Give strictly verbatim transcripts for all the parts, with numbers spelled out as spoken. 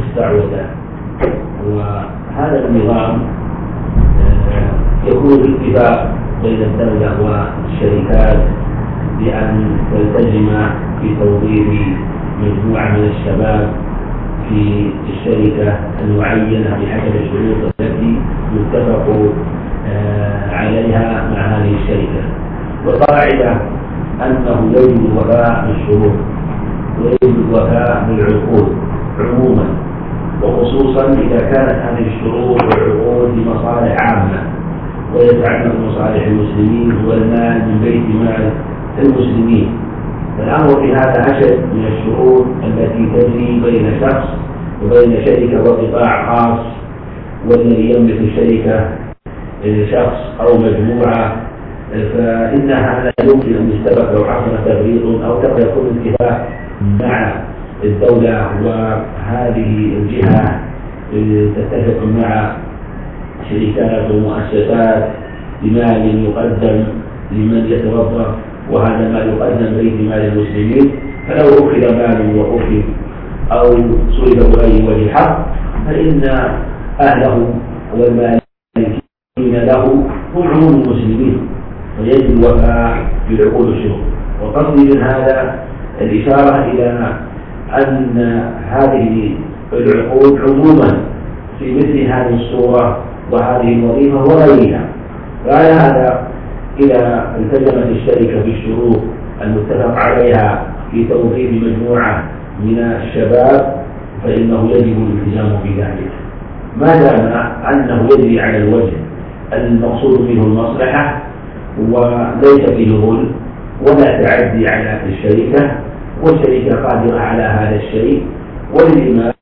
مستعوذة. وهذا النظام يكون باتفاق بين الدولة والشركات بأن تلتزم بتوظيف مجموعة من الشباب في الشركة المعينة بحسب الشروط التي يتفق عليها مع هذه الشركة. والقاعدة أنه يجب الوفاء بالشروط ويجب الوفاء بالعقود عموما، وخصوصا إذا كانت هذه الشروط والعقود لمصالح عامة ويتعلق بمصالح المسلمين والمال من بيت مال المسلمين. الأمر في هذا أشد من الشروط التي تجري بين شخص وبين شركة وقطاع خاص، والذي يملك الشركة شخص أو مجموعة، فإنها لا يمكن أن يستبق لو حصل تفريط أو يكون اتفاق مع الدولة وهذه الجهة تتفق مع شركات ومؤسسات بمال يقدم لمن يتوظف، وهذا ما يقدم بيت مال المسلمين، فلو أخذ مال وأخذ أو صرف بغير وجه حق فإن أهله والمالكين له هم عموم المسلمين، ويجب الوفاء بالعقود والشروط. وقصدي من هذا الإشارة إلى أن هذه العقود عموما في مثل هذه الصورة وهذه الوظيفة وغيرها، وعلى هذا إذا التزمت الشركة بالشروط المتفق عليها في توظيف مجموعة من الشباب فإنه يجب الالتزام بذلك، ما دام أنه يجري على الوجه المقصود منه المصلحة وليس فيه ظلم ولا تعدي على الشركة، والشركة قادرة على هذا الشيء، وللإمام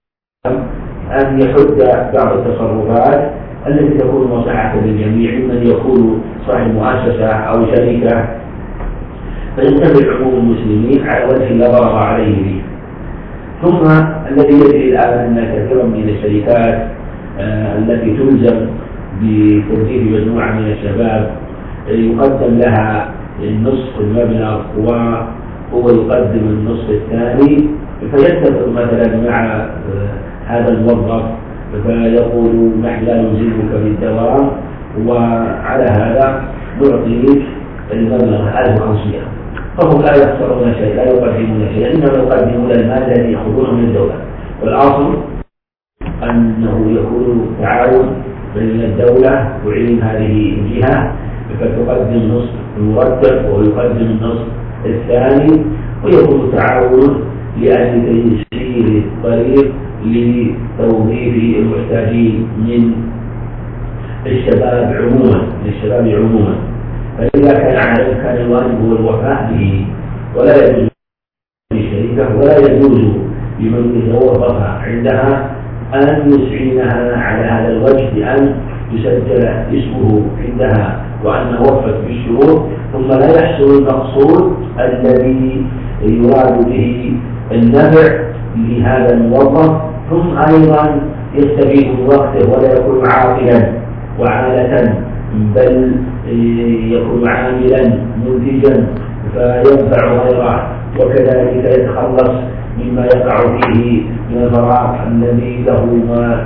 أن يحد بعض التصرفات التي تكون مصلحة للجميع ممن يكون صاحب مؤسسة أو شركة، فينتفع عموم المسلمين على وجه لا ضرر عليه فيه. ثم الذي يجري الآن أن كثيرا من الشركات آه التي تلزم بتوظيف مجموعة من الشباب يقدم لها النصف المبلغ وهو يقدم النصف الثاني، فيتفق مثلا مع آه هذا الموظف فيقول نحن لا نلزمك بالدوام، وعلى هذا نعطيك المبلغ ألف وخمسمائة، فهم لا يخسرون شيء، لا يقدمون شيئا، إنما يقدمون المال الذي يأخذونه من الدولة. والأصل أنه يكون تعاون بين الدولة تعين هذه الجهة فتقدم نصف المرتب ويقدم النصف الثاني، ويكون تعاون لأجل تيسير الطريق لتوظيف المحتاجين من الشباب عموما للشباب عموما. فإذا كان على كان الواجب هو الوفاء به، ولا يجوز للشركة ولا يجوز لمن يتوظف عندها أن يسعينها على هذا الوجه بأن يسجل اسمه عندها وأنه وفت بالشروط ثم لا يحصل المقصود الذي يراد به النفع لهذا الموظف، ثم أيضا يستفيد من وقته ولا يكون عاقلا وعالة، بل يكون عاملا منتجا فينفع غيره، وكذلك يتخلص مما يقع فيه من الفراغ الذي له ما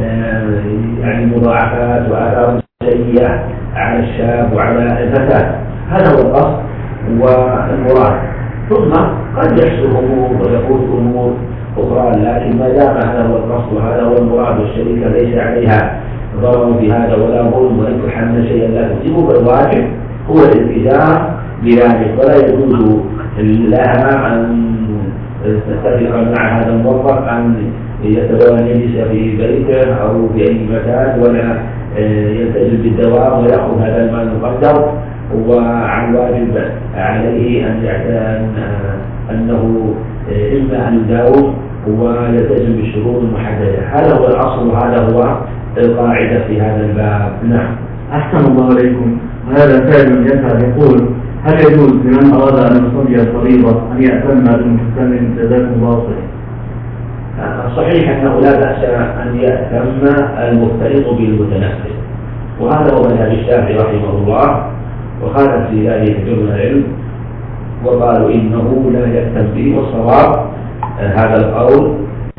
يعني مضاعفات وآثار سيئة على الشاب وعلى الفتاة. هذا هو القصد والمراد. ثم قد يحصل أمور ويفوت أمور أخرى، لكن ما دام هذا هو القصد وهذا هو المراد والشركة ليس عليها ضرر بهذا ولا ظلم وإن تحمل شيئا لا تجيبه، فالواجب هو الالتزام بذلك، ولا يجوز لها أن تتفق مع هذا الموظف أن يتبين يجلس في بيته أو في أي مكان ولا يلتزم بالدوام ويأخذ هذا المال المقدر، وعن واجب عليه أن يعلم أنه إما أن يداوم ويلتزم بالشروط المحددة. هذا هو الأصل وهذا هو القاعدة في هذا الباب. نعم. أحسن الله عليكم. وهذا سائل يسأل يقول: هل يجوز لمن أراد أن يصلي الفريضة أن يأتم بمحكم جزاكم الله خيرا؟ صحيح أنه لا بأس أن يأتم المفترض بالمتنفل، وهذا هو مذهب الشافعي رحمه الله، وخالف في ذلك جمع العلم وقالوا إنه لا يأتم به، والصواب هذا القول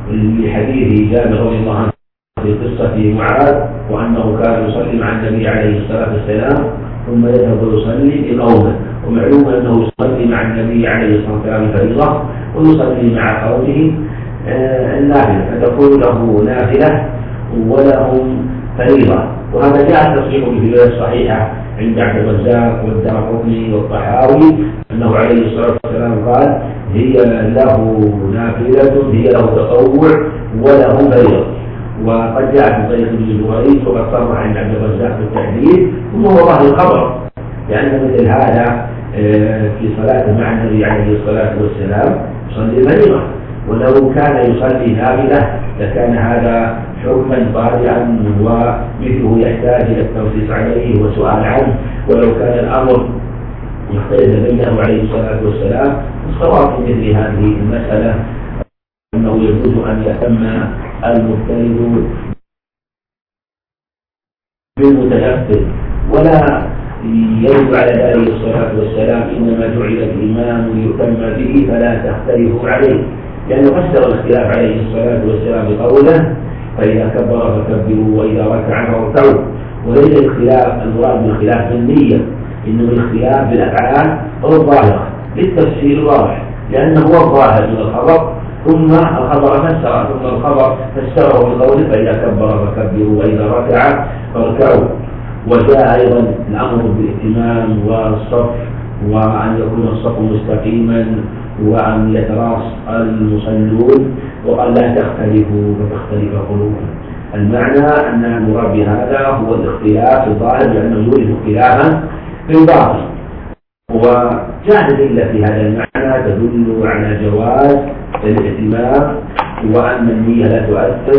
لحديث جابر رضي الله عنه في قصة معاذ وأنه كان يصلي مع النبي عليه الصلاة والسلام ثم يذهب ويصلي بقومه، ومعلوم أنه يصلي مع النبي عليه الصلاة والسلام الفريضة ويصلي مع قومه النافلة، فتكون له نافلة ولهم فريضة. وهذا جاء التصريح بالرواية الصحيحة عند عبد الرزاق والدارقطني والطحاوي أنه عليه الصلاة والسلام قال هي له نافلة هي له تطوع وله فريضة. وقد جاء في طريق ابن جريج وقد صرح عند عبد الرزاق بالتحديد، ثم هو ظاهر الخبر لأن مثل هذا في صلاة مع النبي عليه الصلاة والسلام يصلي فريضة، ولو كان يصلي نافلة لكان هذا حكما طارئا ومثله يحتاج إلى التنصيص عليه وسؤال عنه. ولو كان الأمر يختلف بينه عليه الصلاة والسلام، الصواب في مثل هذه المسألة أنه يجوز أن يتم المفترض بالمتنفذ، ولا يرد على عليه الصلاة والسلام إنما جعل الإمام ليتم به فلا تختلفوا عليه، لأنه فسر الاختلاف عليه الصلاة والسلام بقوله فإذا كبر فكبروا وإذا ركع فاركعوا. وليس الخلاف المراد من الخلاف بالنية، إنما الخلاف بالأفعال أو الظاهرة للتفسير الواضح، لأنه هو الظاهر من الخبر ثم الخبر فسر ثم الخبر فسره بقوله فإذا كبر فكبروا وإذا ركع فاركعوا. وجاء أيضا الأمر بالائتمام والصف وأن يكون الصف مستقيما وأن يتراص المصلون، وقال لا تختلفوا فتختلف قلوبكم. المعنى أن المراد بهذا هو الاختلاف الظاهر لأنه يورث اختلافا في الباطن. وجاء أدلة في هذا المعنى تدل على جواز الائتمام وأن النية لا تؤثر،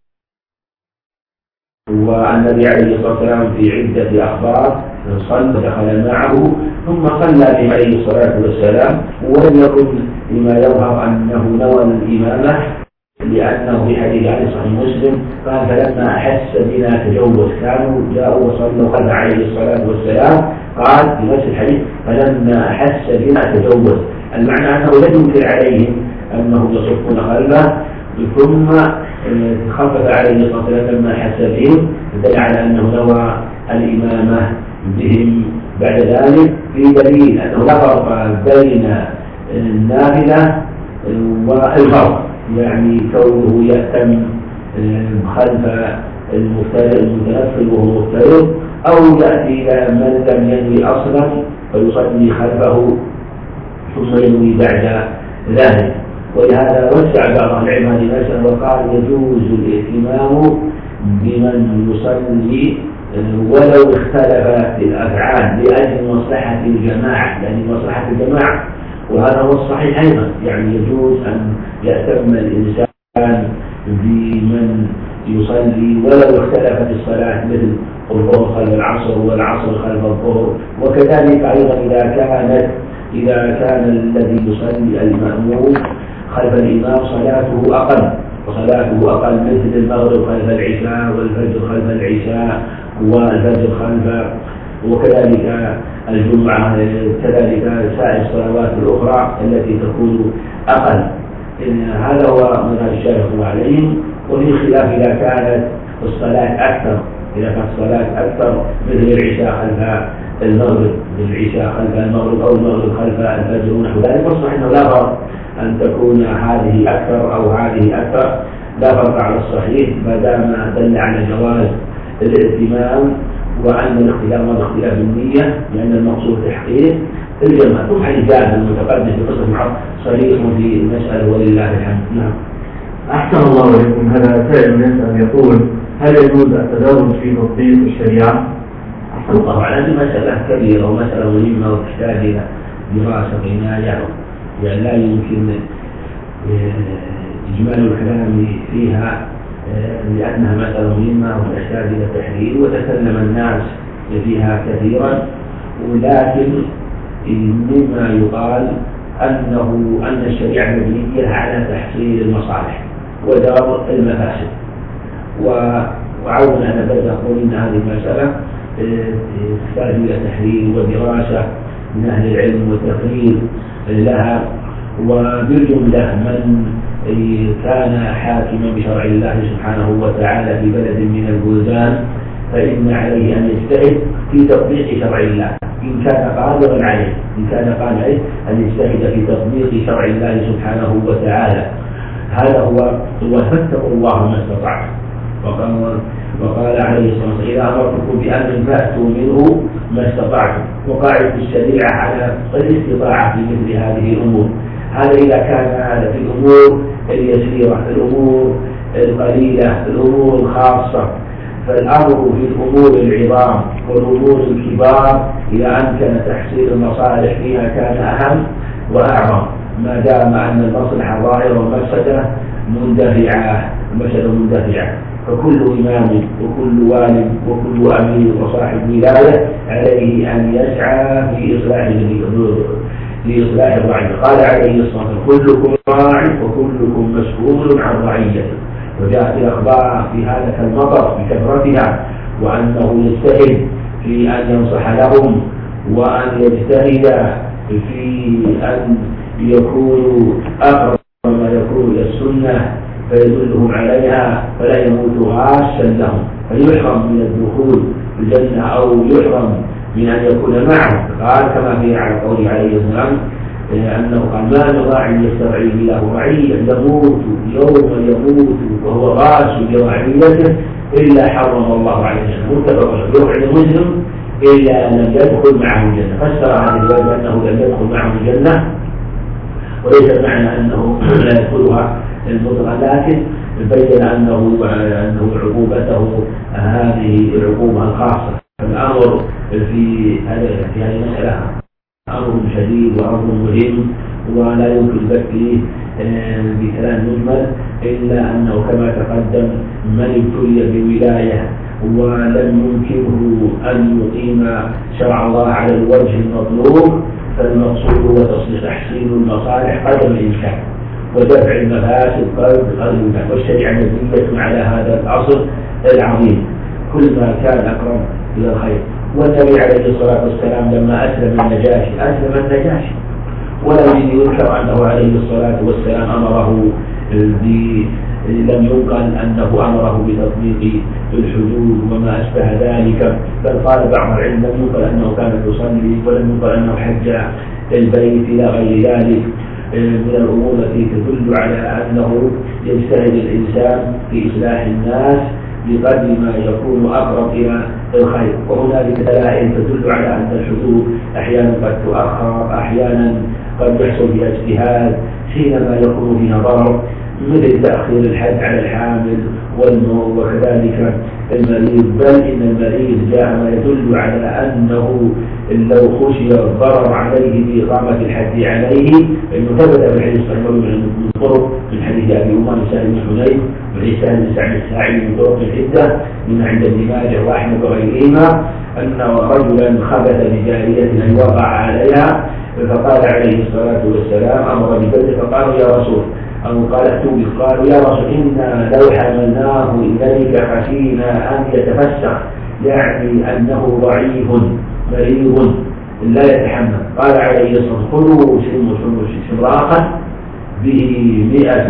وأن النبي عليه الصلاة والسلام في عدة أخبار صلى دخل معه ثم صلى به عليه الصلاة والسلام، ولم يكن لما يظهر أنه نوى الإمامة، لأنه في حديث عن صحيح مسلم قال فلما أحس بنا تجوز، كانوا جاءوا وصلوا خلف عليه الصلاة والسلام، قال في نفس الحديث فلما أحس بنا تجوز، المعنى أنه لم ينكر عليهم أنهم يصفون خلفه، ثم خفف عليه الصلاة والسلام لما أحس بهم، دل على أنه نوى الإمامة بهم بعد ذلك، في دليل أنه لا فرق بين النافلة والفرض، يعني كونه يأتم خلف المتنفل وهو مفترض، أو يأتي إلى من لم ينوي أصلا فيصلي خلفه ثم ينوي بعد ذلك. ولهذا وسع بعض العلماء مثلا وقال يجوز الائتمام بمن يصلي ولو اختلف في الأفعال لأجل مصلحة الجماعة، يعني مصلحة الجماعة، وهذا هو الصحيح أيضا، يعني يجوز أن يأتم الإنسان بمن يصلي ولو اختلف في الصلاة مثل الظهر خلف العصر والعصر خلف الظهر. وكذلك أيضا إذا كانت إذا كان الذي يصلي المأموم خلف الإمام صلاته أقل وصلاته أقل مثل المغرب خلف العشاء والفجر خلف العشاء والفجر خلف، وكذلك الجمعة، كذلك سائر الصلوات الأخرى التي تكون أقل. هذا هو منهج الشارع عليهم. وفي خلاف إذا كانت الصلاة أكثر، إذا كانت الصلاة أكثر مثل العشاء خلف المغرب، مثل العشاء خلف المغرب أو المغرب خلف الفجر ونحو ذلك، فالصحيح أنه لا فرق أن تكون هذه أكثر أو هذه أكثر، لا فرق على الصحيح ما دام دل على جواز الائتمام وأن الاختلاف هو اختلاف النية، لأن المقصود تحقيق الجماعة. ثم حديث المتقدم في قصة معاذ صريح في المسألة ولله الحمد. نعم. أحسن الله إليكم. هذا سائل يسأل يقول هل يجوز التدرج في تطبيق الشريعة؟ أحسن الله. على هذه مسألة كبيرة ومسألة مهمة وتحتاج إلى دراسة عناية، يعني لا يمكن إجمال الكلام فيها لأنها مسألة مهمة وتحتاج إلى تحليل وتكلم الناس فيها كثيرا، ولكن مما يقال أنه أن الشريعة مبنية على تحصيل المصالح ودرء المفاسد، وعودنا أن نبدأ أن هذه المسألة تحتاج إلى تحليل ودراسة من أهل العلم والتقرير لها. وبالجملة من كان حاكما بشرع الله سبحانه وتعالى في بلد من البلدان فإن عليه أن يجتهد في تطبيق شرع الله إن كان قادرا عليه إن كان قادرا عليه أن يجتهد في تطبيق شرع الله سبحانه وتعالى. هذا هو وفاتقوا الله ما استطعتم. وقال, وقال عليه الصلاة والسلام إذا أمرتكم بأمر فأتوا منه ما استطعتم. وقاعدة الشريعة على الاستطاعة في مثل هذه الأمور. هذا إذا كان هذا في الأمور اليسيرة الأمور القليلة الأمور الخاصة. فالأمر في الأمور العظام والأمور الكبار إذا أمكن تحصيل المصالح فيها كان أهم وأعظم ما دام أن المصلحة ظاهرة والمفسدة مندفعة المفسدة مندفعة. فكل إمام وكل والد وكل أمير وصاحب ولاية عليه أن يسعى في إصلاح في إصلاح الرعية. قال عليه الصلاة والسلام كلكم راع وكلكم مسؤول عن رعيته. وجاءت الأخبار في هذا كالمطر بكثرتها وأنه يجتهد في أن ينصح لهم وأن يجتهد في أن يكونوا أقرب ما يكون إلى السنة فيدلهم عليها فلا يموت غاشا لهم فيحرم من الدخول في الجنة أو يحرم من أن يكون معهم. قال كما في على قول عليه السلام أنه قال ما من راع يسترعي له رعيا يموت يوم يموت وهو غاش لرعيته إلا حرم الله عليه الجنة. متفق عليه مسلم إلا أن لم يدخل معه الجنة. فسر هذه الرواية بأنه لم يدخل معه الجنة وليس معنى أنه لا يدخلها المطلقة لكن بين أنه أنه عقوبته هذه العقوبة الخاصة. الأمر في هذه المسألة أمر شديد وأمر مهم ولا يمكن البت فيه بكلام مجمل إلا أنه كما تقدم من ابتلي بولاية ولم يمكنه أن يقيم شرع الله على الوجه المطلوب فالمقصود هو تصليح تحسين المصالح قدر الإمكان ودفع المفاسد قدر الإمكان. والشريعة مبنية على هذا الأصل العظيم كل ما كان أقرب إلى الخير. والنبي عليه الصلاة والسلام لما أسلم النجاشي أسلم النجاشي ولم يذكر أنه عليه الصلاة والسلام أمره ب لم ينقل أنه أمره بتطبيق الحدود وما أشبه ذلك بل قال بعض العلم لم ينقل أنه كان يصلي ولم ينقل أنه حج البيت إلى غير ذلك من الأمور التي تدل على أنه يجتهد الإنسان في إصلاح الناس بقدر ما يكون أقرب إلى الخير. وهنالك دلائل تدل على أن الحدود أحيانا قد تؤخر أحيانا قد يحصل بها اجتهاد حينما يكون فيها ضرر مثل تأخير الحد على الحامل والمرض وكذلك المريض. بل إن المريض جاء ما يدل على أنه لو خشي الضرر عليه بإقامة الحد عليه إنه ثبت في الحديث الصحيح من طرق من حديث أبي أمامة سهل بن حنين وعيسى بن سعد الساعدي من طرق العدة من عند ابن ماجه وأحمد وغيرهما أن رجلا خبث بجارية أن وقع عليها فقال عليه الصلاة والسلام أمر ببدء فقالوا يا رسول أو قال ائتوا به قالوا يا رسول إنا لو حملناه إليك خشينا أن يتفسخ يعني أنه ضعيف مريض لا يتحمل. قال عليه الصلاة والسلام خذوا شمراقا به مئة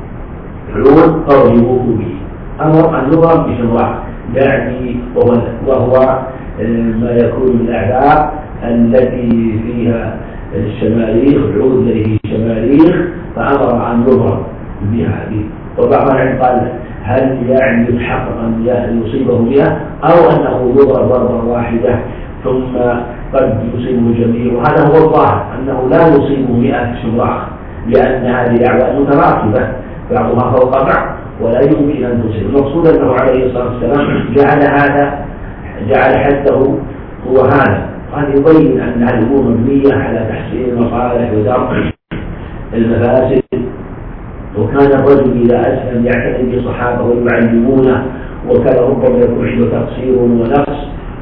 حلول قربوه به. أمر أن يضرب بشمراق يعني وهو, وهو ما يكون من الأعذار التي فيها الشماريخ العود الذي فيه شماريخ فأمر أن يضرب بها. وبعض العلم قال هل يعني يتحقق أن يصيبه بها أو أنه يضرب ضربة واحدة ثم قد يصيبه جميع. وهذا هو الظاهر أنه لا يصيبه مئة شمراخ لأن هذه الأعواد متراكبة بعضها فوق بعض ولا يمكن أن تصيب. المقصود أنه عليه الصلاة والسلام جعل هذا جعل حده هو هذا. قال يبين أن الأمور مبنية على تحسين المصالح ودرء المفاسد. وكان الرجل إذا أسلم يعتني بصحابه ويعلمونه وكان ربما يكون عنده تقصير ونقص.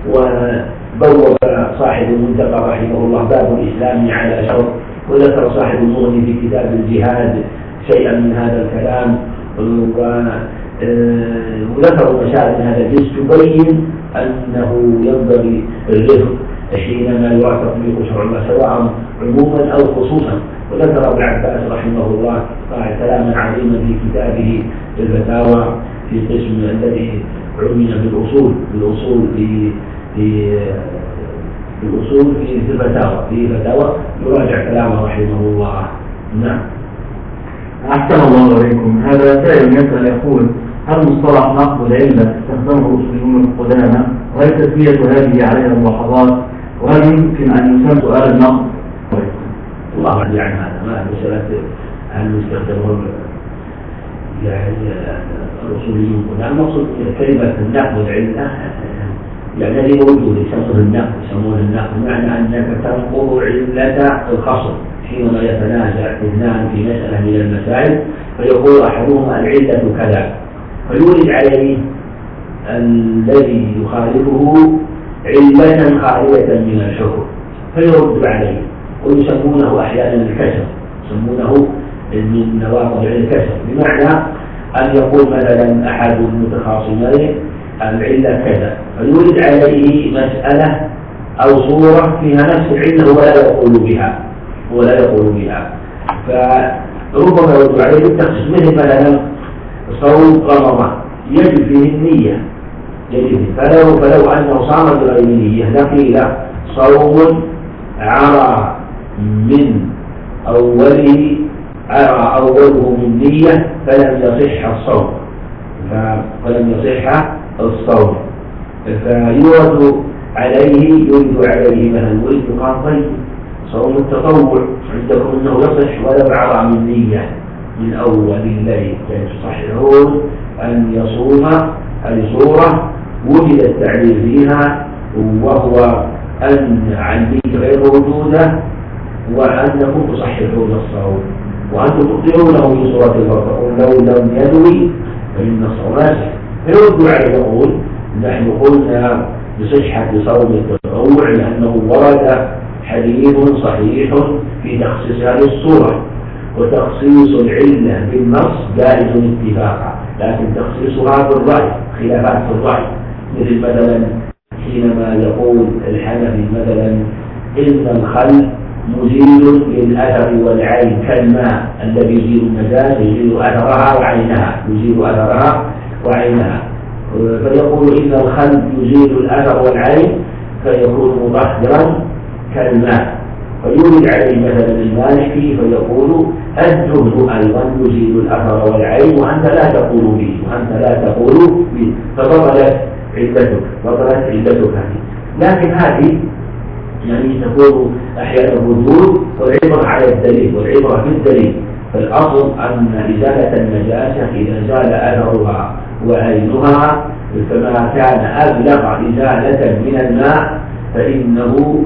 وبوب صاحب المنتقى رحمه الله باب الإسلام على شرط وذكر صاحب المغني في كتاب الجهاد شيئا من هذا الكلام وذكر مشاهد من هذا الجزء تبين أنه ينبغي الرفق حينما يرى تطبيق شرع الله سواء عموما أو خصوصا. وذكر ابن عباس رحمه الله قال كلاما عظيما في كتابه الفتاوى في قسم الذي عمل بالأصول بالأصول في في الأصول في الفتاوى في فتاوى يراجع كلامه رحمه الله. نعم. أحسن الله إليكم. هذا سائل يسأل يقول هل مصطلح نقد العلة استخدمه الأصوليون القدامى وهل تسمية هذه عليها ملاحظات وهل يمكن أن يسمى سؤال النقد؟ الله أعلم عن هذا ما مسألة هل يستخدمه يعني الأصوليون القدامى. المقصود كلمة النقد والعلة يعني هي موجودة يسمونه النقد يسمونه النقد بمعنى أنك تنقض علة الخصم حينما يتنازع اثنان في مسألة من المسائل فيقول أحدهما العلة كذا فيولد عليه الذي يخالفه علة خالية من الحكم فيرد عليه ويسمونه أحيانا الكسر يسمونه من نواقض الكسر بمعنى أن يقول مثلا أحد المتخاصمين العلة كذا فيولد عليه مسألة أو صورة فيها نفس العلة ولا يقول بها ولا يقول بها فربما يرد عليه بالتخصيص مثل مثلا صوم رمضان يجب فيه النية يجب فلو, فلو أنه صام بغير نية لقيل صوم عرى من أوله عرى أوله من نية فلم يصح الصوم فلم يصح الصوم فيورد عليه يرد عليه مثلا وإذ قال طيب صوم التطوع عندكم أنه يصح ولو عرى من نية من أول الليل يعني تصححون أن يصوم هذه صورة وجد التعليل فيها وهو أن النية غير موجودة وأنكم تصححون الصوم وأنتم تبطلونه في صورة الفرق لو لم ينوي فإن الصوم ناسخ فيرد عليه يقول نحن قلنا بصحة صوم التطوع لأنه ورد حديث صحيح في تخصيص هذه الصورة وتخصيص العلة بالنص جائز اتفاقا لكن تخصيصها بالرأي خلافات في الرأي مثل مثلا حينما يقول الحنفي مثلا إن الخل مزيل للأثر والعين كالماء الذي يزيل النجاسة يزيل أثرها وعينها يزيل أثرها وعينها فيقول إن الخل يزيل الأثر والعين فيكون مطهرا كالماء فيولد عليه مثلا المالكي فيقول الجهد أيضا يزيل الأثر والعين وأنت لا تقول به وأنت لا تقول به فبطلت علتك بطلت علتك هذه. لكن هذه يعني تكون أحيانا الوجود والعبرة على الدليل والعبرة بالدليل فالأصل أن إزالة النجاسة إذا زال أثرها وعينها فما كان أبلغ إزالة من الماء فإنه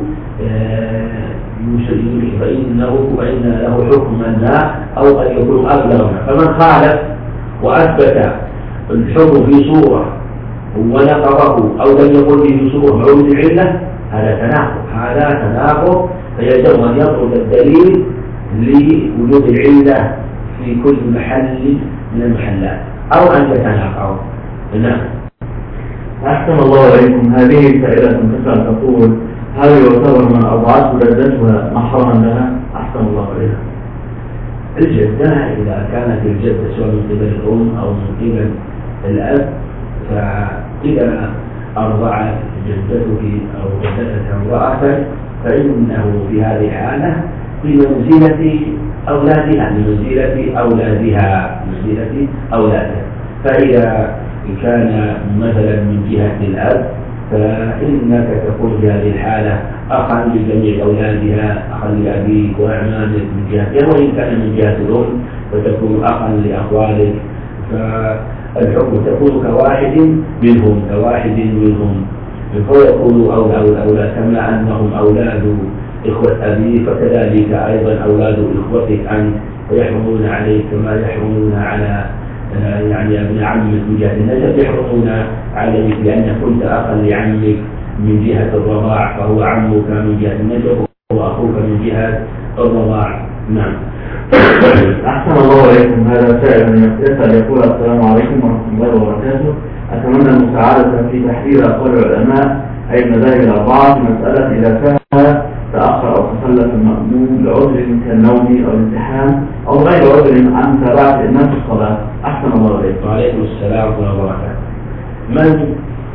فإنه فإن له حكم الماء أو أن يكون أبلغ. فمن خالف وأثبت الحكم في صورة ونقضه أو لم يقل به صورة موجود العلة هذا تناقض هذا تناقض فيجب أن يطرد الدليل لوجود العلة في كل محل من المحلات أو أن يتناقض. نعم. أحسن الله إليكم. هذه سائلة تسأل تقول هل يعتبر من أضعته لذتها محرما لها؟ أحسن الله إليها. الجدة إذا كانت الجدة سواء من قبل الأم أو من قبل الأب فإذا أرضعت جدتك أو جدتك امرأة فإنه في هذه الحالة بمنزلة أولادها بمنزلة أولادها بمنزلة أولادها. فإذا كان مثلا من جهة الأب فإنك تكون في هذه الحالة أخا لجميع أولادها أخا لأبيك وأعمامك من جهتها وإن كان من جهة الأم فتكون أخا لأخوالك فالحكم تكون كواحد منهم كواحد منهم فيكونوا أولاد أولاد كما أنهم أولاد إخوة أبيك فكذلك أيضا أولاد إخوتك أنت ويحرمون عليك كما يحرمون على يعني ابن عمك من جهة النسب يحرمون عليك لأنك كنت أخا لعمك من جهة الرضاع فهو عمك من جهة النسب وأخوك من جهة الرضاع. نعم. أحسن الله إليكم. هذا سائل يسأل يقول السلام عليكم ورحمة الله وبركاته. أتمنى المساعدة في تحرير أقوال العلماء أي المذاهب الأربعة في مسألة إذا كان تأخر أو تخلف المأموم لعذر كالنوم أو الامتحان أو غير عذر عن متابعة الإمام في الصلاة؟ أحسن الله عليكم. وعليكم السلام ورحمة الله وبركاته. من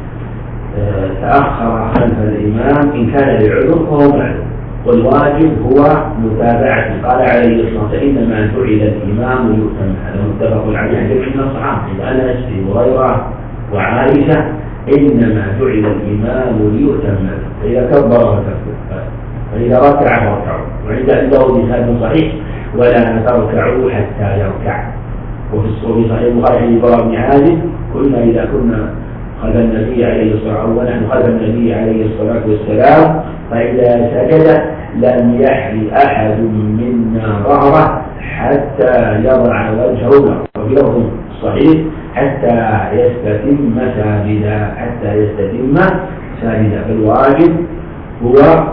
تأخر خلف الإمام إن كان لعذر فهو معذور، والواجب هو متابعته. قال عليه الصلاة والسلام إنما جعل الإمام ليؤتم، هذا متفق عليه عن جميع من الصحابة أنس وغيره وعائشة، إنما جعل الإمام ليؤتم، فإذا كبر فكبر، فإذا ركع فركعوا. وعند أبي بسند صحيح ولا تركعوا حتى يركع. وفي صحيح البخاري عن البراء بن عازب قلنا إذا كنا خلف النبي عليه الصلاة والسلام ونحن خلف النبي عليه الصلاة والسلام فإذا سجد لم يحل أحد منا ظهره حتى يضع وجهه، وفي لفظ صحيح حتى يستتم ساجدا، حتى يستتم ساجدا. فالواجب هو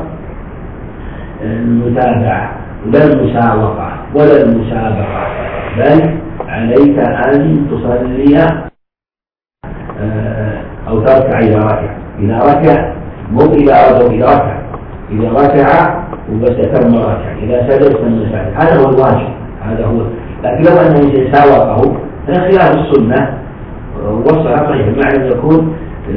المتابعة لا المسابقة ولا المسابقة، بل عليك أن تصلي أو تركع إذا ركع. إذا ركع مو إذا أرجو إذا ركع، إذا ركع وبس تم ركع، إذا سجد تم سجد، هذا هو الواجب، هذا هو. لكن لو أنه ساوقه هذا خلاف السنة والصحابة، بمعنى يكون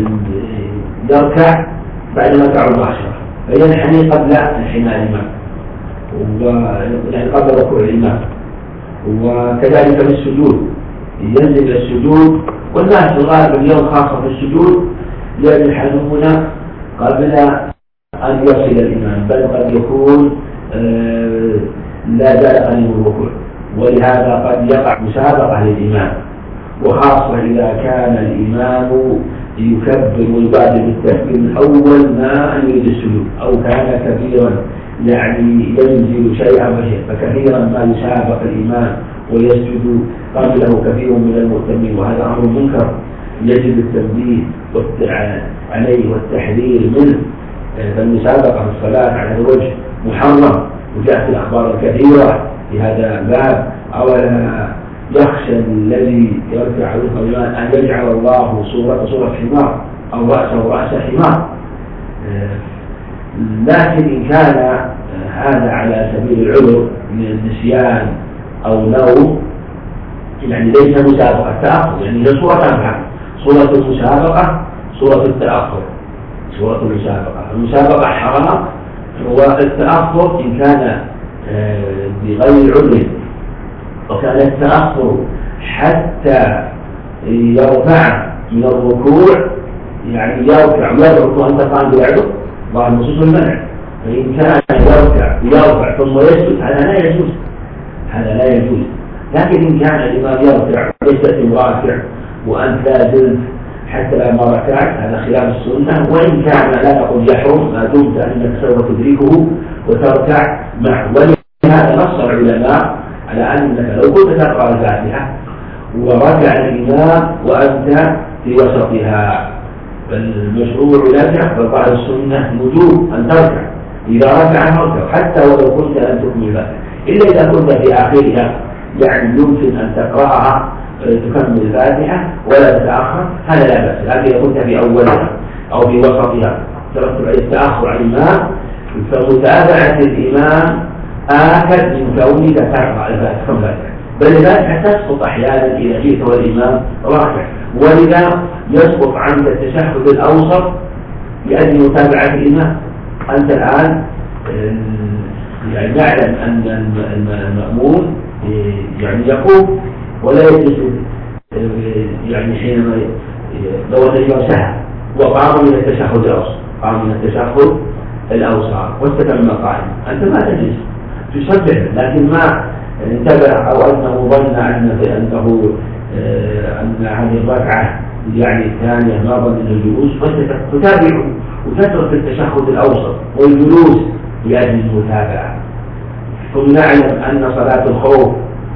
يركع بعد ما ركع مباشرة فينحني قبل انحناء الإمام، يعني قبل ركوع الإمام. وكذلك في السجود ينزل السجود، والناس في الغالب اليوم خاصة في السجود ينحنون قبل أن يصل الإمام، بل قد يكون آه لا زال قريب الركوع، ولهذا قد يقع مسابقة للإمام، وخاصة إذا كان الإمام يكبر ويبادر بالتكبير من أول ما أن يريد السجود، أو كان كبيرا يعني ينزل شيئا فشيئا، فكثيرا ما يسابق الإمام ويسجد قبله كثير من المؤتمين، وهذا أمر منكر يجب التنبيه عليه والتحذير منه. فالمسابقة في الصلاة على الوجه محرم، وجاءت الأخبار الكثيرة في هذا الباب. أولا يخشى الذي يركع الإمام أن يجعل الله صورة صورة حمار أو رأسه رأس حمار. لكن إن كان هذا على سبيل العذر من النسيان أو نوم يعني ليس مسابقة تأخر، يعني هي صورة أربعة: صورة المسابقة، صورة التأخر، صورة المسابقة. المسابقة حرام، والتأخر إن كان بغير عذر، وكان التأخر حتى يرفع من الركوع، يعني يرفع ويرفع أنت قام بالعذر ظاهر نصوص المنع. فإن كان يرفع يرفع ثم يسجد هذا لا يجوز، هذا لا يجوز. لكن إن كان الإمام يرفع ويستتم راكع وأنت لا زلت حتى ما ركعت هذا خلاف السنة. وإن كان لا نقول يحرم ما دمت أنك سوف تدركه وتركع معه. ولهذا نص العلماء على أنك لو كنت تقرأ الفاتحة وركع الإمام وأنت في وسطها فالمشروع لك ببعض السنة وجوب أن تركع، إذا ركع فركع حتى ولو كنت أن تكمل الفاتحة، إلا إذا كنت في آخرها يعني يمكن أن تقرأها تكمل الفاتحة ولا تتأخر، هذا لا بأس. لكن إذا كنت في أولها أو في وسطها ترتب على التأخر عن الإمام، فمتابعة الإمام آكد من كونك تقرأ الفاتحة، بل الفاتحة تسقط أحيانا إذا جئت والإمام راكع، ولذا يسقط عنك التشهد الأوسط لأجل متابعة الإمام. أنت الآن يعني نعلم أن المأمون يعني يقوم ولا يجلس، يعني حينما لو أن الإمام سهى وقام من التشهد الأوسط، قام من التشهد الأوسط واستتم قائما، أنت ما تجلس تسبح، لكن ما انتبه أو أنه ظن أنه أن هذه الركعة يعني الثانية ما ظن الجلوس، فتتابعه وتترك التشهد الأوسط والجلوس لأجل المتابعة. ثم نعلم أن صلاة الخوف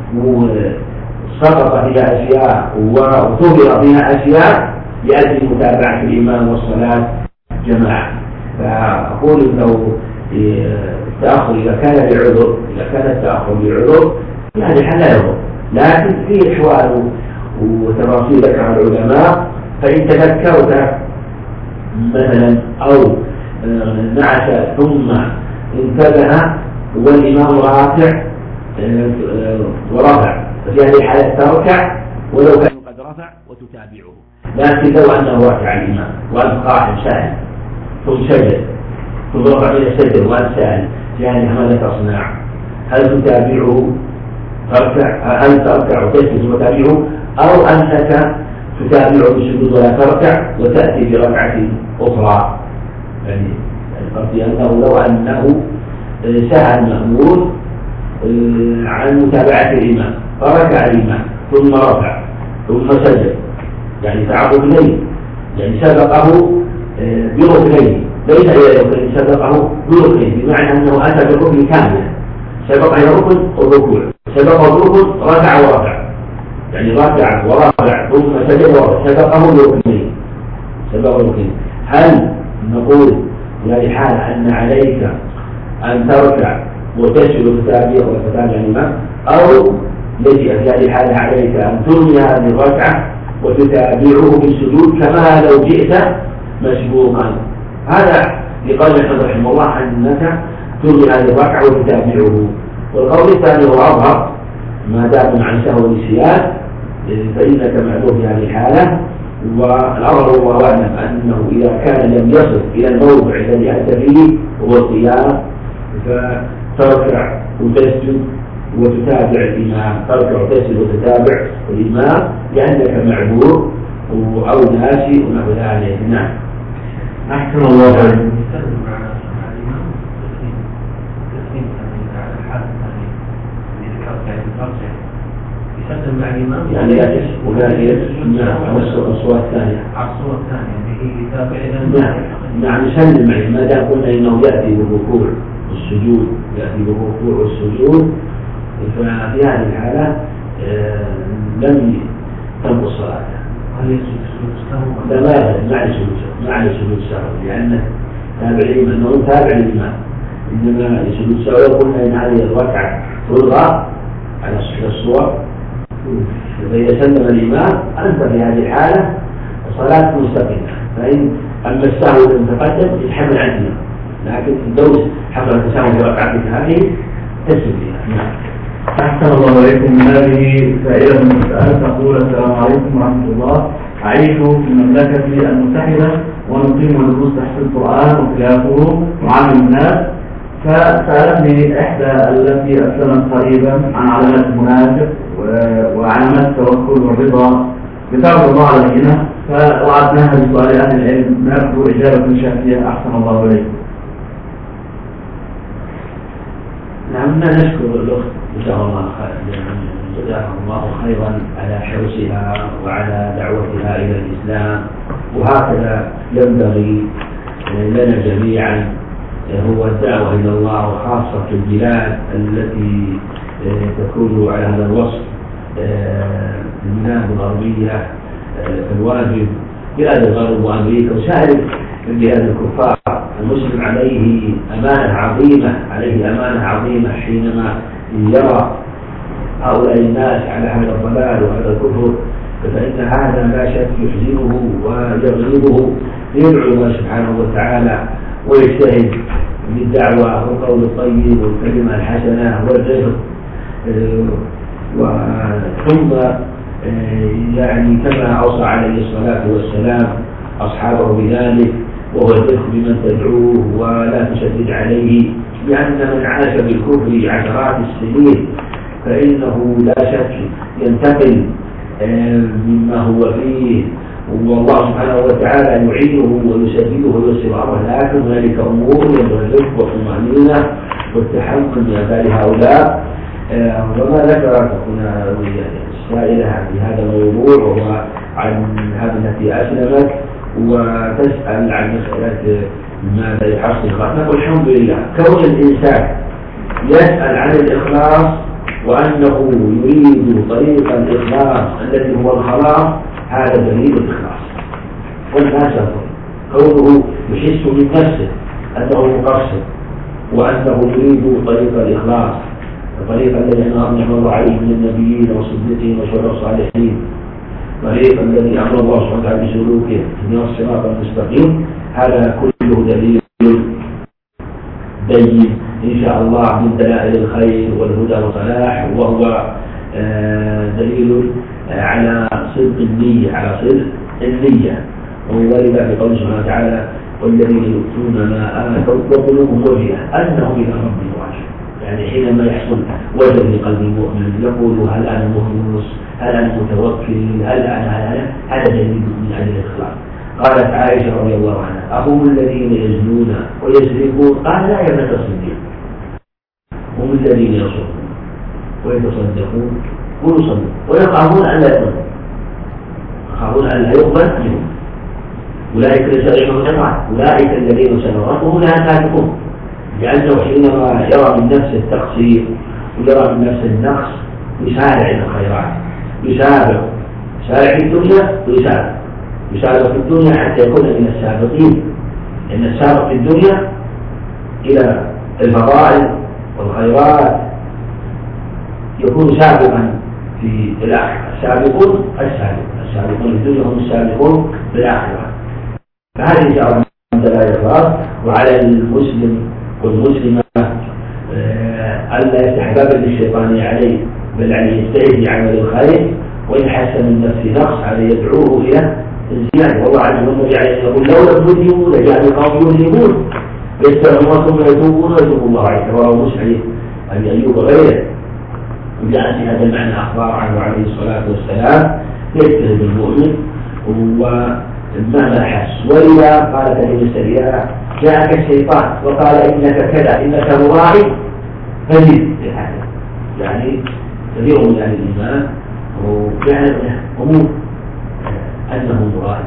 سقط فيها أشياء وطهر فيها أشياء لأجل متابعة الإمام والصلاة جماعة. فأقول أنه التأخر إذا كان بعذر، إذا كان التأخر بعذر يعني حل له، لكن في أحوال وتفاصيل ذكرها العلماء. فإن تذكرت مثلا أو نعس ثم انتبه والإمام راكع ورفع، ففي هذه الحالة تركع ولو كان قد رفع وتتابعه. لكن لو أنه ركع الإمام وأنت قاعد ساهل ثم سجد ثم رفع إلى السجد وأنت ساهل، يعني ماذا تصنع؟ هل تتابعه تركع هل تركع وتسجد ثم تتابعه، أو أنك تتابعه بالسجود ولا تركع وتأتي بركعة أخرى؟ يعني الفرق أنه لو أنه سهى المأمور عن متابعة الإمام فركع الإمام ثم رفع ثم سجد، يعني تعب ركنيه، يعني سبقه بركنيه، ليس إلى ركن، سبقه بركنيه، بمعنى أنه أتى بالركن كاملا، سبق إلى ركن الركوع، سبقه بركن ركع ورفع، يعني ركع ورفع ثم سجد ورفع، سبقه بركنيه سبقه بركنيه. هل نقول في هذه الحالة أن عليك أن تركع وتسجد وتتابع وتتابع الإمام، أو يجب في هذه الحالة عليك أن تنهي هذه الركعة وتتابعه بالسجود كما لو جئت مسبوقا؟ هذا لقول الحمد رحمه الله أنك تنهي هذه الركعة وتتابعه. والقول الثاني هو أظهر، ما دام عن سهو النسيان فإنك معذور في هذه الحالة. والأمر هو أعلم أنه إذا كان لم يصل إلى الموضع الذي أتى فيه هو القيام فتركع وتسجد وتتابع الإمام، تركع وتسجد وتتابع الإمام لأنك معذور أو ناسي ونحو ذلك. نعم. أحسن الله عليك. يسلم مع الإمام يعني لا ولا نعم الصورة الثانية الصورة الثانية اللي يتابع إلى نعم نعم يسلم معه، ما دام قلنا إنه يأتي بالركوع والسجود، يأتي بالركوع والسجود، ففي هذه الحالة آه لم تنقص صلاته. هل يسجد سجود السهو؟ لا لا مع السجود مع السجود السهو، لأنه تابع الإمام، أنه تابع الإمام، إنما السجود السهو قلنا إن هذه الركعة تلغى على الصور. فإذا سلم الإمام أنت في هذه الحالة صلاة مستقيمة، فإن أما السهو لم تقدم يتحمل عن الإمام، لكن الدوس حصل التساهل في ركعتك هذه تسلم فيها. نعم. أحسن الله عليكم. هذه سائلة من السؤال تقول: السلام عليكم ورحمة الله، أعيش في المملكة المتحدة ونقيم دروس تحفيظ القرآن وتلاوته وعلم الناس، فسألتني إحدى التي أسلمت قريبا عن علامات المنافق وعلامات التوكل والرضا بتعرض الله علينا، فوعدناها بسؤال أهل العلم نرجو إجابة شافية. أحسن الله عليكم. نعم، نشكر الأخت جزاها الله جزاها الله خيرا على حرصها وعلى دعوتها إلى الإسلام، وهكذا ينبغي لنا جميعا هو الدعوة إلى الله، وخاصة في البلاد التي تكون على هذا الوصف البلاد الغربية، الواجب بلاد الغرب وأمريكا وسائر البلاد الكفار المسلم عليه أمانة عظيمة عليه أمانة عظيمة حينما يرى هؤلاء الناس على هذا الضلال وهذا الكفر، فإن هذا لا شك يحزنه ويغلبه، يدعو الله سبحانه وتعالى ويجتهد بالدعوة والقول الطيب والكلمة الحسنة والرفق، ثم يعني كما أوصى عليه الصلاة والسلام أصحابه بذلك، وهو الرفق بمن تدعوه ولا تشدد عليه، لأن من عاش بالكفر عشرات السنين فإنه لا شك ينتقل مما هو فيه، والله سبحانه وتعالى يعينه ويسدده ويسر أمره، لكن هنالك أمور ينبغي الرفق والطمأنينة والتحمل من أمثال هؤلاء. وما ذكرت هنا السائلة في هذا الموضوع وهو عن هذه التي أسلمت وتسأل عن مسألة ماذا يحصل الخاتمة، والحمد لله كون الإنسان يسأل عن الإخلاص وأنه يريد طريق الإخلاص الذي هو الخلاص، هذا دليل الإخلاص. والناس كونه يحس من نفسه أنه مقصر وأنه يريد طريق الإخلاص، طريق الذي أنعم الله عليه من النبيين والصديقين والشهداء والصالحين، طريق الذي أمر الله سبحانه وتعالى بسلوكه من الصراط المستقيم، هذا كله دليل بين إن شاء الله من دلائل الخير والهدى والصلاح، وهو دليل على صدق النية، على صدق النية. وذلك بقوله سبحانه وتعالى: والذين يؤتون ما آتوا وقلوبهم وجلة أنهم إلى ربهم راجعون. يعني حينما يحصل وجل لقلب المؤمن يقول: هل أنا مخلص؟ هل أنا متوكل؟ هل أنا هل هذا دليل من أجل الإخلاص. قالت عائشة رضي الله عنها: أهم الذين يزنون ويسرقون؟ قال: لا يا ابنة الصديق، هم الذين يصومون ويتصدقون ويصلون ويخافون أن لا يقبل يخافون أن لا يقبل منهم. أولئك ليس لهم قطعة، أولئك الذين سنراتهم لها كاتبون. لأنه حينما يرى من نفسه التقصير ويرى من نفسه النقص يسارع إلى الخيرات، يسابق يسارع في الدنيا ويسابق يسابق في الدنيا حتى يكون من السابقين. لأن السابق في الدنيا إلى الفضائل والخيرات يكون سابقا في الآخرة. السابقون السابق السابقون في الدنيا هم السابقون في الآخرة. فهذه إن شاء الله لا يفرط. وعلى المسلم والمسلمة ألا يفتح بابا للشيطان عليه، بل عليه يجتهد يعمل الخير، وإن حس من نفسه نقص عليه يدعوه إلى الزيادة. والله عز وجل عليه يقول: لو لم تذنبوا لجعل القوم يذنبون فيستغفرون ثم يتوبون ويتوب الله عليه. رواه مسلم أبي أيوب وغيره. وجاء في هذا المعنى أخبار عنه عليه الصلاة والسلام: يجتهد المؤمن ومهما حس. وإذا قال كلمة السريعة: جاءك الشيطان وقال إنك كذا إنك مراعي فزد لهذا. يعني كثير من أهل الإيمان ويعلم أمور أنه مراعي،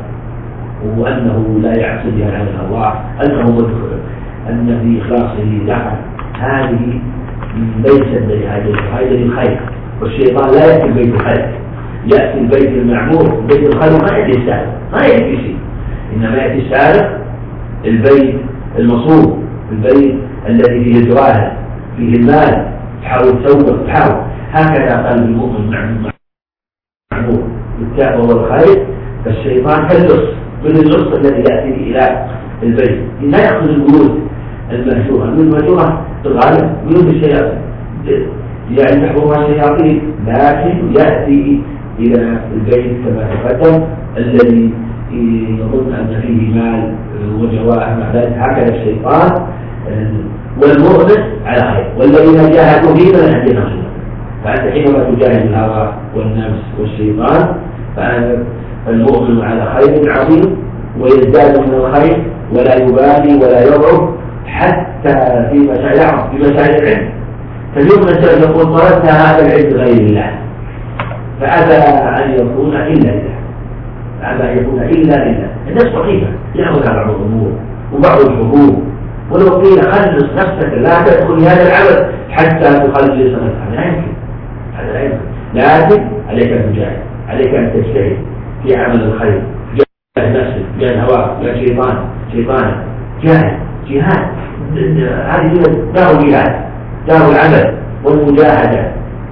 وأنه لا يعصي بها عن الله، أنه مدخل، أن في إخلاصه دعم. هذه ليست لهذه الخير. والشيطان لا يأتي البيت الخير، يأتي البيت المعمور. بيت الخير ما يأتي السارق، ما يأتي شيء، إنما يأتي السارق البيت المصروف، البيت الذي فيه الجواهر، فيه المال، تحاول تسوق تحاول. هكذا قلب المؤمن معمور بالتقوى والخير. فالشيطان كاللص من اللص الذي يأتي إلى البيت. لا يأخذ البيوت المهجورة، من المهجورة الغالب بيوت الشياطين، يعني تحضرها الشياطين، لكن يأتي إلى البيت كما تقدم الذي يظن أن فيه مال وجواهر مع ذلك. هكذا الشيطان. والمؤمن على خير، والذين جاهدوا فينا لنهدينهم سبلنا. فأنت حينما تجاهد الهوى والنفس والشيطان فالمؤمن على خير عظيم، ويزداد من الخير ولا يبالي ولا يضعف حتى في مسائل في مسائل العلم. فاليوم الإنسان يقول: طلبت هذا العلم غير الله، فأبى أن يكون إلا لله، فأبى أن يكون إلا لله. الناس ضعيفة يأخذ بعض الأمور وبعض الحقوق، ولو قيل خلص نفسك لا تدخل هذا العمل حتى تخلص نفسك، لا يمكن، هذا لا يمكن. لكن عليك أن تجاهد، عليك أن تجتهد في عمل الخير، جاهد نفسك، جاهد هواك، جاهد شيطان شيطان جاهد جهاد. هذه دار الجهاد، دار العمل والمجاهدة،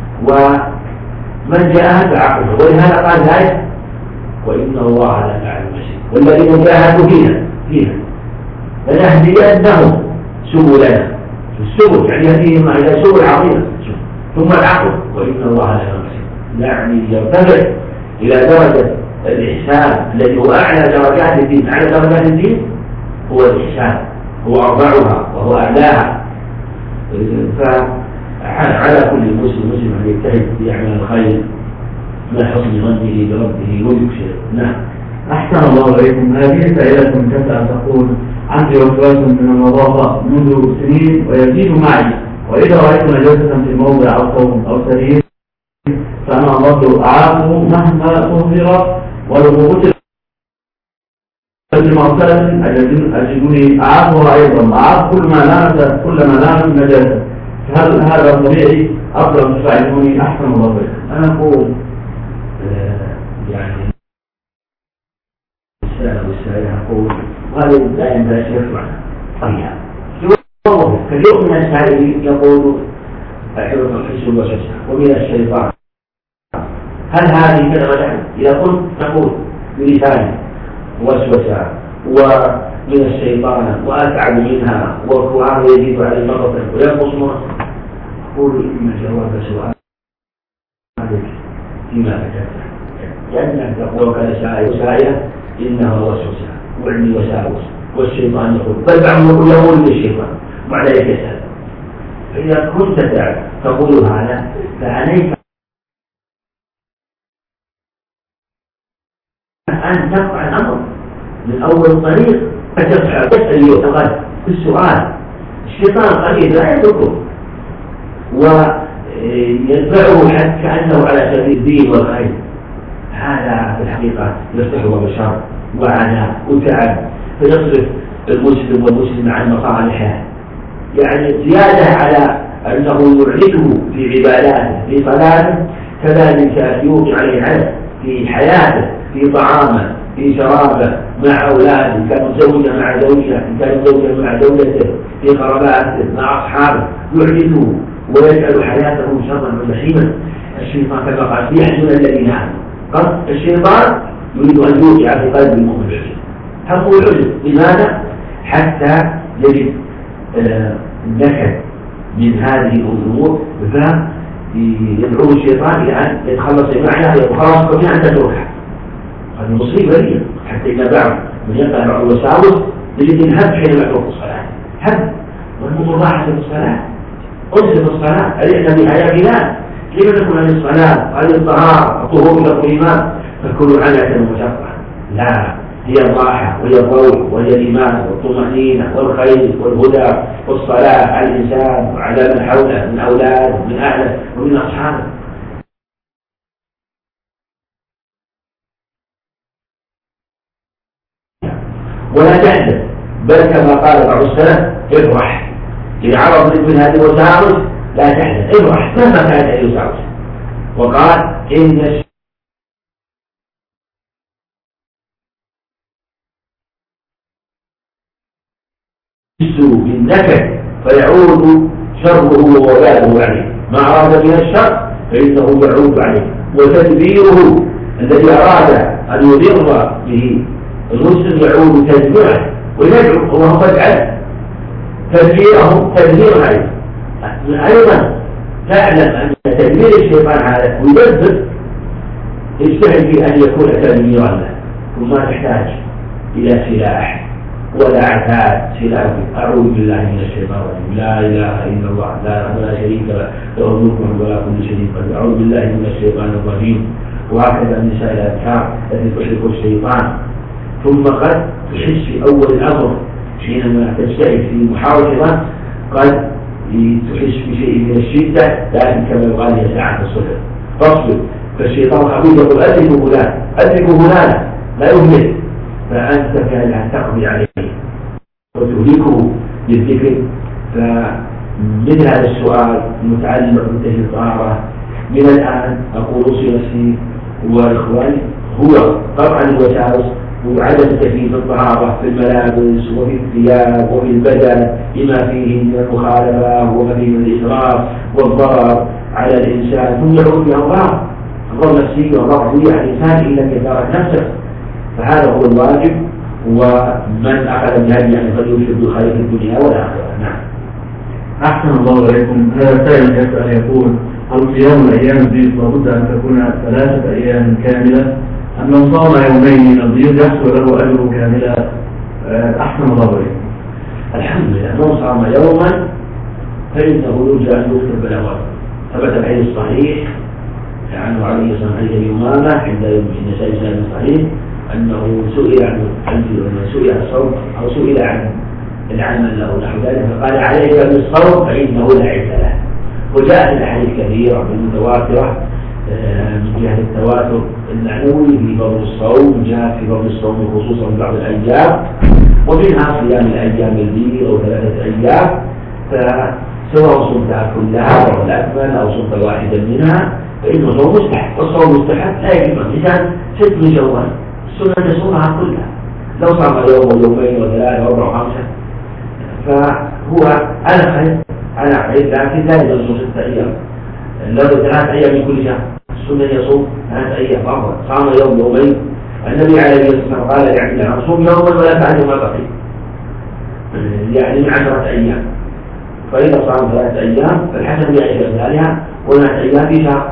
ومن جاهد عقله. ولهذا قال ذلك: وإن الله لا يعلم المسير، والذين جاهدوا فينا فينا لنهدينهم سبلنا. السبل يعني هديهم إلى سبل عظيمة. ثم العقل: وإن الله لا يعلم المسير، يعني يرتفع إلى درجة الإحسان الذي هو أعلى درجات الدين. أعلى درجات الدين هو الإحسان، هو أربعها وهو أعلاها. فعلى كل مسلم مسلم أن يجتهد في أعمال الخير من حسن ظنه بربه ويكشف. نعم. أحسن الله إليكم. هذه سائلة تسأل تقول: عندي وسواس من النظافة منذ سنين ويزيد معي، وإذا رأيت نجاسة في موضع أو صوم أو سرير فأنا أظل أعافه مهما تظهر، ولو قتل المغسلة أجدني أعافها أيضا، أعاف كل ما لامس كل ما لامس نجاسة. هل هذا طبيعي؟ أفضل تساعدوني. أحسن الله إليكم. أنا أقول يعني السائل والسائل أقول هذا لا ينبغي يفعل طيب. كثير من السائلين يقول: أحبك الحس والوسوسة ومن الشيطان. هل هذه كلمة؟ إذا قلت نقول بلساني وسوسة من الشيطان وأتعب منها والقرآن يزيد عليه مرة وينقص مرة. أقول إن جواب سؤالك فيما ذكرت لأنك تقول كان سائل إنها وسوسة وعلمي وساوس والشيطان يقول بل بعضهم يقول للشيطان وعليك يسأل. فإذا كنت تقول هذا فعليك أن تقع الأمر من أول طريق فتفعل تسأل يعتقد في السؤال. الشيطان قليل لا يتركه ويدفعه حتى كأنه على سبيل الدين والخير. هذا في الحقيقة يفتح باب الشر وعناء وتعب فيصرف المسلم والمسلم عن مصالحه، يعني زيادة على أنه يعيده في عباداته في صلاته كذلك يوقع عليه عدد في حياته في طعامه في شرابه مع أولاده، إن كان زوجة مع زوجة، إن كان زوجة مع زوجته في قراباته مع أصحابه يعيده ويجعل حياته شرا وجحيما. الشيطان كما قال يحزن الذين آمنوا، قال الشيطان يريد أن يوقع في قلب المؤمن العجب. حقه العجب لماذا؟ حتى يجد النكد من هذه الأمور فيدعو الشيطان إلى أن يتخلص معها يتخلص منها أن تتركها. هذه مصيبة لي حتى إن بعض من يقع بعض الوساوس يجد الهب حينما يترك الصلاة، هب والأمور راحة في الصلاة، أنزل في الصلاة أليس بها يا بلال كيف تكون عن الصلاة عن الطهارة الطهور إلى الإيمان فكل عنة ومشقة. لا، هي الراحة وهي الضوء وهي الإيمان والطمأنينة والخير والهدى والصلاة على الإنسان وعلى من حوله من أولاده ومن أهله ومن أصحابه. ولا تحزن بل كما قال بعض السلف افرح إذا عرض من هذه الوساوس لا تحزن افرح مهما كانت هذه الوساوس. وقال إن بالنكد فيعود شره ووباله عليه، ما أراد من الشر فإنه يعود عليه، وتدبيره الذي أراد أن يضر به المسلم يعود تدبيره ويدعو الله فاجعل تدبيره تدبير عليه. أيضا تعلم أن تدبير الشيطان على ويدبر يجتهد في أن يكون تدبيرا له وما تحتاج إلى سلاح ولا عتاد سلاح. أعوذ بالله من الشيطان الرجيم، لا إله إلا الله لا شريك له له الملك ولا كل شيء قدير. أعوذ بالله من الشيطان الرجيم. وهكذا من نساء الأذكار التي تحرك الشيطان. ثم قد تحس في أول الأمر حينما تجتهد في محاولة قد تحس بشيء من الشدة، لكن كما يقال هي ساعة الصبر فاصبر. فالشيطان خبيث يقول أدركوا فلان أدركوا فلانا لا يهمل، فأنت كان تقضي عليه وتهلكه بالذكر. فمن هذا السؤال المتعلق بتهيئ الطهارة من الآن أقول أوصي نفسي وإخواني هو طبعا الوساوس وعدم تكليف الطهارة في الملابس وفي الثياب وفي البدن بما فيه من المخالفة وما فيه من الإسراف والضرر على الإنسان، ثم يعود به أمراض أمراض نفسية وأمراض عضوية على الإنسان إلا كثارة نفسه. فهذا هو الواجب، ومن أخذ بهذه يعني فليشرك بالخير في الدنيا والآخرة. نعم. أحسن الله إليكم. هذا سائل يسأل يقول هل صيام الأيام البيض لابد أن تكون ثلاثة أيام كاملة أم من صام يومين من البيض يحصل له أجره كاملا؟ أحسن الله إليكم. الحمد لله من صام يوما فإنه يرجى أن يكتب بالأوامر. ثبت الحديث الصحيح عنه عليه الصلاة والسلام يومامة عند النسائي الإسلام الصحيح أنه سئل عن سئل عن الصوم أو سئل عن العمل له نحو ذلك فقال عليك بالصوم فإنه لا عد له. وجاءت الأحاديث كثيرة من متواترة من جهة التواتر المعنوي في فضل الصوم، جاء في فضل الصوم خصوصا بعض الأيام ومنها صيام الأيام البيض أو ثلاثة أيام. فسواء صمتها كلها أو الأكمل أو صمت واحدا منها فإنه صوم مستحب، والصوم مستحب لا يجب الإنسان ست من شوال السنة يصومها كلها، لو صام يوم ويومين وثلاثة وأربعة وخمسة فهو على خير على خير، لكن لا يصوم ستة أيام. لو ثلاثة أيام من كل شهر السنة يصوم ثلاثة أيام أفضل. صام يوم يومين النبي عليه الصلاة والسلام قال يعني صوم يوما ولا بعد ما بقي، يعني من عشرة أيام، فإذا صام ثلاثة أيام فالحسن يعيش أمثالها وثلاثة أيام في شهر.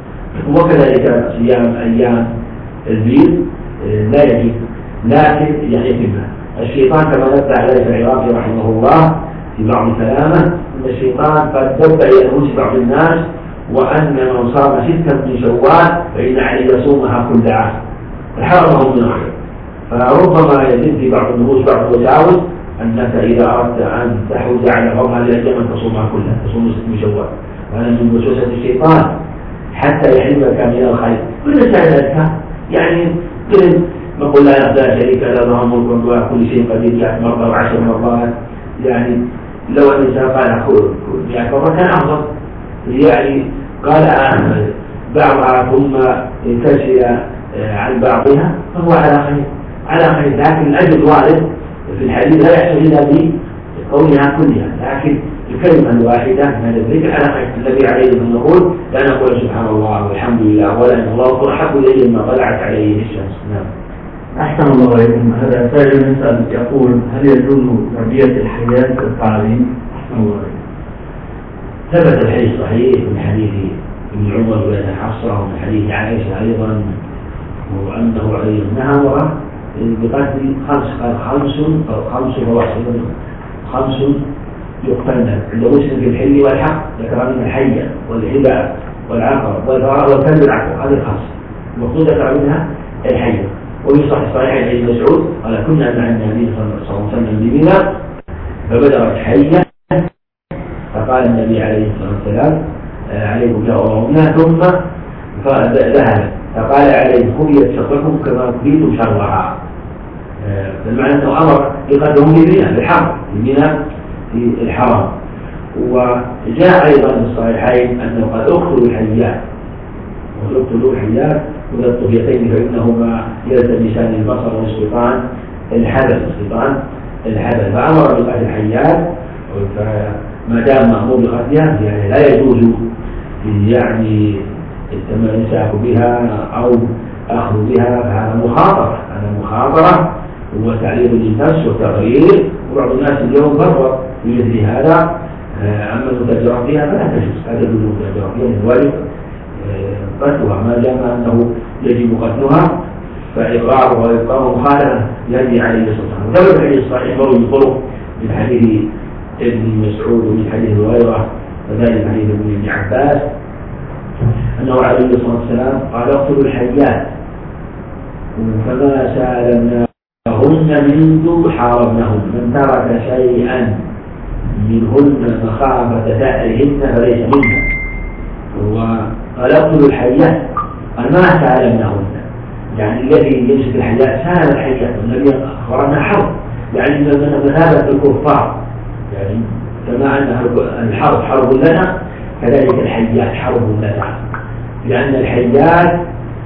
وكذلك صيام أيام البيض لا يجب، لكن يحتمل. الشيطان كما نبه عليه العراقي رحمه الله في بعض كلامه أن الشيطان قد دب إلى نفوس بعض الناس وأن من صام ستا من شوال فإن عليه يصومها كل عام، فحرمهم من أخر. فربما يزيد في بعض النفوس بعض الوساوس أنك إذا أردت أن تحوز على قومها لأجل أن تصومها كلها، تصوم ست من شوال، وهذا من وسوسة الشيطان حتى يحرمك من الخير. كل سألتك يعني مثل ما قل لا يخدع شريك له ملك كل شيء قدير جاءت مرة وعشر مرات. يعني لو أن الإنسان قال أقول يعني مرة كان أفضل، يعني قال بعضها ثم انتشل عن بعضها فهو على خير على خير، لكن الأجر الوارد في الحديث لا يحصل إلا بقولها كلها، لكن الكلمة الواحدة من الذكر على خير. الذي عليه أن نقول لا نقول سبحان الله والحمد لله ولا إن الله أحب إليه ما طلعت عليه الشمس. نعم. أحسن الله عليكم. هذا سائل يسأل يقول هل يجوز تربية الحيات والتعليم؟ أحسن الله عليكم. ثبت الحديث صحيح من حديث ابن عمر بن حفصة ومن حديث عائشة أيضا وأنه عليه نهى بقتل خمس خمس خمس فواصل خمس يقتلن عند مسلم في الحل والحق، ذكر من الحية والهبة والعقرب والكلب العقرب، هذه الخمس المقصود ذكر منها الحية. وفي صحيح صحيح عن ابن مسعود قال كنا مع النبي صلى الله عليه وسلم بمنى فبدرت حية فقال النبي عليه الصلاة والسلام عليكم يا أمنا ثم ذهب فقال عليكم خبيت شركم كما خبيتم شرها. فالمعنى أنه أمر بقدهم بمنى بالحرم بمنى في الحرم. وجاء أيضا في الصحيحين أنه قال اقتلوا الحيات واقتلوا الحيات ولا الطفيتين فإنهما يلتمسان البصر والسلطان الحدث السلطان الحدث فأمر بقتل الحيات. فما دام مأمور بقتلها يعني لا يجوز يعني التمسك بها أو أخذ بها، فهذا مخاطرة هذا مخاطرة وتعليق للنفس وتغيير. وبعض الناس اليوم فرط في مثل هذا. أما المتاجرة فيها فلا تجوز، لا تجوز المتاجرة فيها الواجب قتلها ما دام أنه يجب قتلها فإقرارها وإبقاءها مخالفة لهدي عليه الصلاة والسلام. وثبت الحديث الصحيح مروي بطرق من حديث ابن مسعود ومن حديث هريرة وذلك حديث ابن عباس أنه عليه الصلاة والسلام قال اقتلوا الحيات فما سالمناهن منذ حاربناهن من ترك شيئا منهن مخافة ثأرهن فليس منها. وقال اقتلوا الحيات قال ما سالمناهن يعني الذي يمسك الحيات سالم الحيات والنبي أخبرنا حرب يعني مثابة الكفار يعني كما أن الحرب حرب لنا كذلك الحيات حرب لنا، لأن الحيات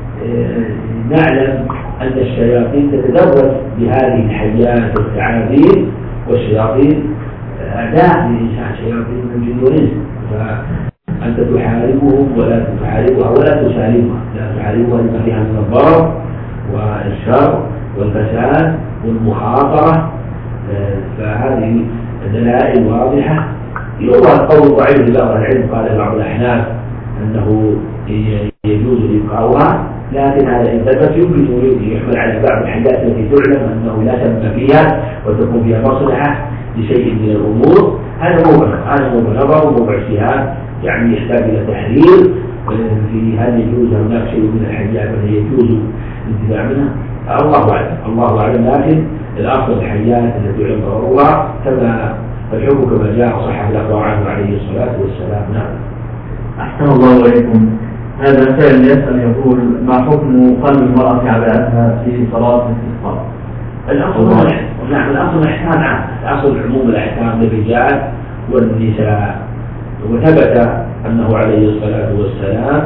نعلم أن الشياطين تتدرج بهذه الحيات والتعابير والشياطين أداء للإنسان شياطين من الجن والإنس، فأنت تحاربهم ولا تحاربها ولا تسالمها، لا تحاربها لما فيها من الضرر والشر والفساد والمخاطرة. فهذه دلائل واضحة. يروى القول ضعيف لبعض العلم قال بعض الأحناف أنه يجوز إبقاؤها، لكن هذا إن ثبت يمكن يحمل على بعض الحاجات التي تعلم أنه لا سبب فيها وتكون فيها مصلحة لشيء من الأمور. هذا موضع هذا موضع نظر وموضع اجتهاد يعني يحتاج إلى تحرير في هل يجوز هناك شيء من الحاجات التي يجوز الانتفاع منها. الله أعلم الله أعلم لكن الأفضل الحيات التي يعلمها الله كما الحكم كما جاء صح الأخبار عنه عليه الصلاة والسلام. نعم. أحسن الله عليكم. هذا سائل يسأل يقول ما حكم قلب المرأة عباءتها في صلاة الاستسقاء؟ الأصل نعم الأصل الإحسان عام، الأصل عموم الأحكام للرجال والنساء. وثبت أنه عليه الصلاة والسلام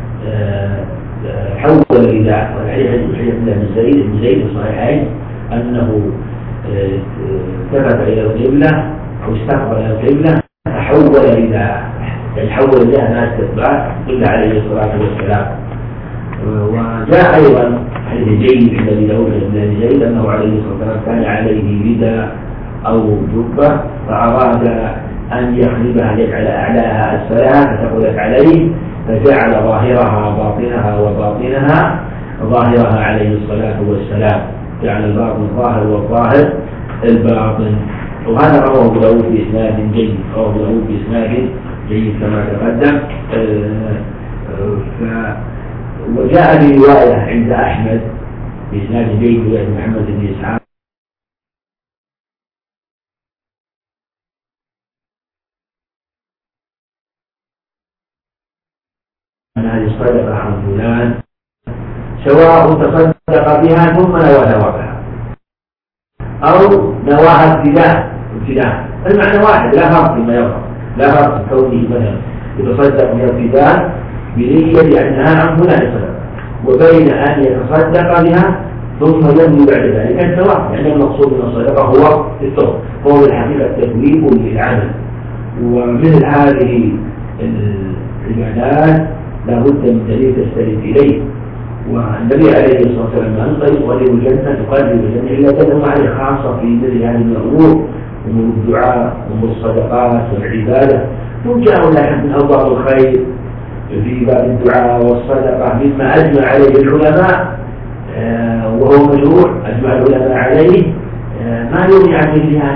حول الرداء والحديث بن زيد بن زيد الصحيحين أنه ثبت إلى القبلة أو استقبل القبلة فحول رداء يعني حول رداء ناس تتبع قبلة عليه الصلاة والسلام. وجاء أيضا حديث جيد عند أبي داود بن زيد أنه عليه الصلاة والسلام كان عليه رداء أو جبة فأراد أن يخربها يجعل أعلاها أسفلها فتقلت عليه فجعل ظاهرها باطنها وباطنها ظاهرها عليه الصلاة والسلام، جعل الباطن ظاهر والظاهر الباطن. وهذا رواه أبو داود بإسناد جيد، رواه أبو داود بإسناد جيد كما تقدم. وجاء برواية عند أحمد بإسناد جيد رواية محمد بن إسحاق أن هذه الصدقة عن فلان سواء تصدق بها ثم نوى ثوابها أو نواها ابتداء ابتداء المعنى واحد، لا فرق فيما يفرق، لا فرق في كونه مثلا يتصدق بها ابتداء بنية أنها عن فلان صدقة، وبين أن يتصدق بها ثم ينوي بعد ذلك الثواب، لأن المقصود من الصدقة هو الثواب، هو الحقيقة التكليف للعمل. ومثل هذه العبادات لا بد من دليل تستند إليه، والنبي عليه الصلاة والسلام أنت يقرب الجنة تقرب الجنة إلا تدعو عليه خاصة في مثل هذه الأمور، أمور الدعاء أمور الصدقات والعبادة، ترجع لك من أفضل الخير في باب الدعاء والصدقة مما أجمع عليه العلماء آه وهو مشروع أجمع العلماء عليه آه ما يغني عن الاجتهاد،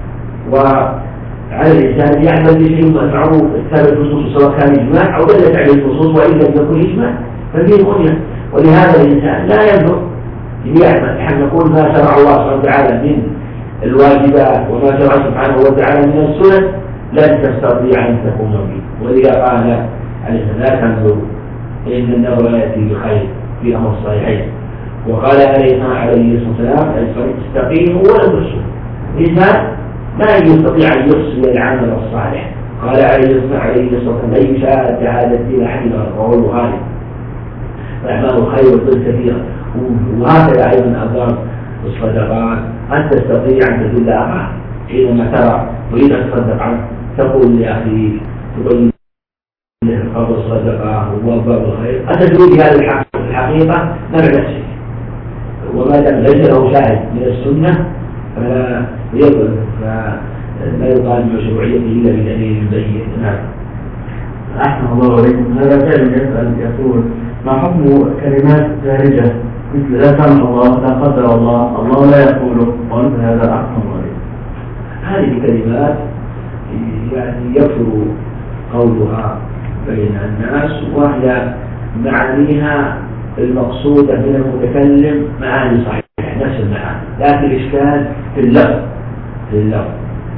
وعلى الإنسان يعمل بشيء معروف الثابت النصوص سواء كان إجماع أو دلت عليه النصوص وإن لم يكن إجماع ففيه غنية. ولهذا الإنسان لا ينظر يعمل، نحن نقول ما شرع الله سبحانه وتعالى من الواجبات وما شرع سبحانه وتعالى من السنن لن تستطيع أن تكون به. ولذا قال عليه لا تنظر إن النظر يأتي بخير في أمر الصحيحين، وقال عليه الصلاة والسلام استقيموا ولا تفسدوا. الإنسان لا يستطيع أن يفسد العمل الصالح، قال عليه الصلاة والسلام لا يشاهد هذا الدين حين رواه البخاري فأعمال الخير والطيب كثيرة. وهكذا أيضا أضرار الصدقات أن تستطيع أن تدل أخاك حينما ترى تريد أن تصدق عنه تقول لأخيك تبين له فضل الصدقة وباب الخير أتدري بهذا الحقيقة نبع نفسك، وما دام ليس له شاهد من السنة فلا يقبل فلا يقال بمشروعيته إلا بدليل بين. نعم. أحسن الله عليكم. هذا فعل يسأل يقول ما حكم كلمات دارجة مثل لا سمح الله لا قدر الله الله لا يقوله وأنت هذا أحسن عليك؟ هذه كلمات يعني يكثر قولها بين الناس وهي معانيها المقصودة من المتكلم معاني صحيحة نفس المعاني، لكن الإشكال في اللفظ في اللفظ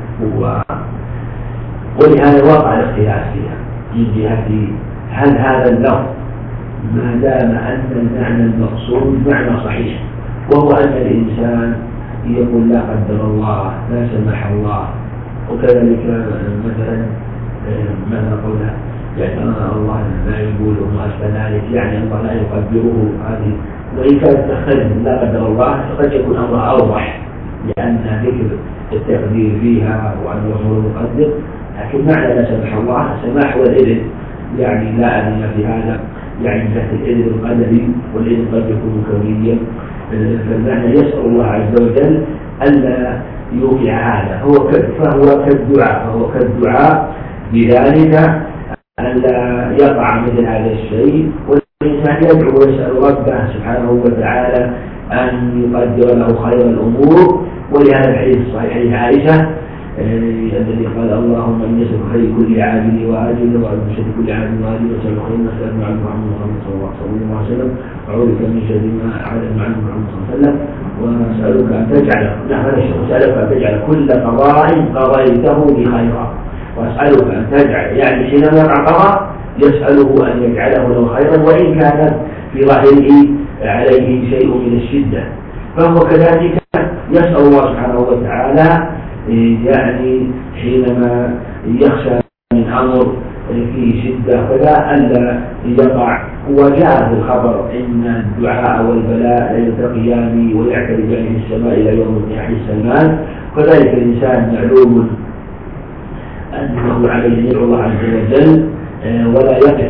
ولهذا وقع الاختلاف فيها من جهة هل هذا اللفظ ما دام أن المعنى المقصود معنى صحيح وهو أن الإنسان يقول لا قدر الله لا سمح الله، وكذلك مثلا ماذا قولها يعني الله لا يقوله ما أشبه ذلك، يعني الله لا يقدره هذه، وإن كانت تختلف لا قدر الله فقد يكون أمر أوضح لأن ذكر التقدير فيها وأن الرسول مقدر، لكن معنى لا سمح الله السماح والإذن يعني لا أذن في هذا يعني تحت الإذن القدري والإذن قد يكون كونيا، فالمعنى يسأل الله عز وجل ألا يوقع هذا هو فهو كالدعاء فهو كالدعاء بذلك ألا يقع مثل هذا الشيء، والإنسان يدعو ويسأل ربه سبحانه وتعالى أن يقدر له خير الأمور. ولهذا الحديث الصحيح حديث عائشة الذي قال اللهم إني أسألك خير كل عاجل وآجل وأعوذ من شر كل عاجل وآجل وأسألك خير ما سألنا عنه محمد صلى الله عليه وسلم وأعوذ بك من شر ما أعلم عنه محمد صلى الله عليه وسلم وأسألك أن تجعل نعم أسألك أن تجعل كل قضاء قضيته لي خيرا، وأسألك أن تجعل يعني حينما يقع قضاء يسأله أن يجعله له خيرا وإن كان في ظاهره عليه شيء من الشدة، فهو كذلك يسأل الله سبحانه وتعالى يعني حينما يخشى من أمر فيه شدة فلا ألا يقع. وجاء في الخبر إن الدعاء والبلاء يلتقيان ويعترجان في السماء إلى يوم حديث سلمان، وكذلك الإنسان معلوم أنه عليه أن يدعو الله عز وجل ولا يقف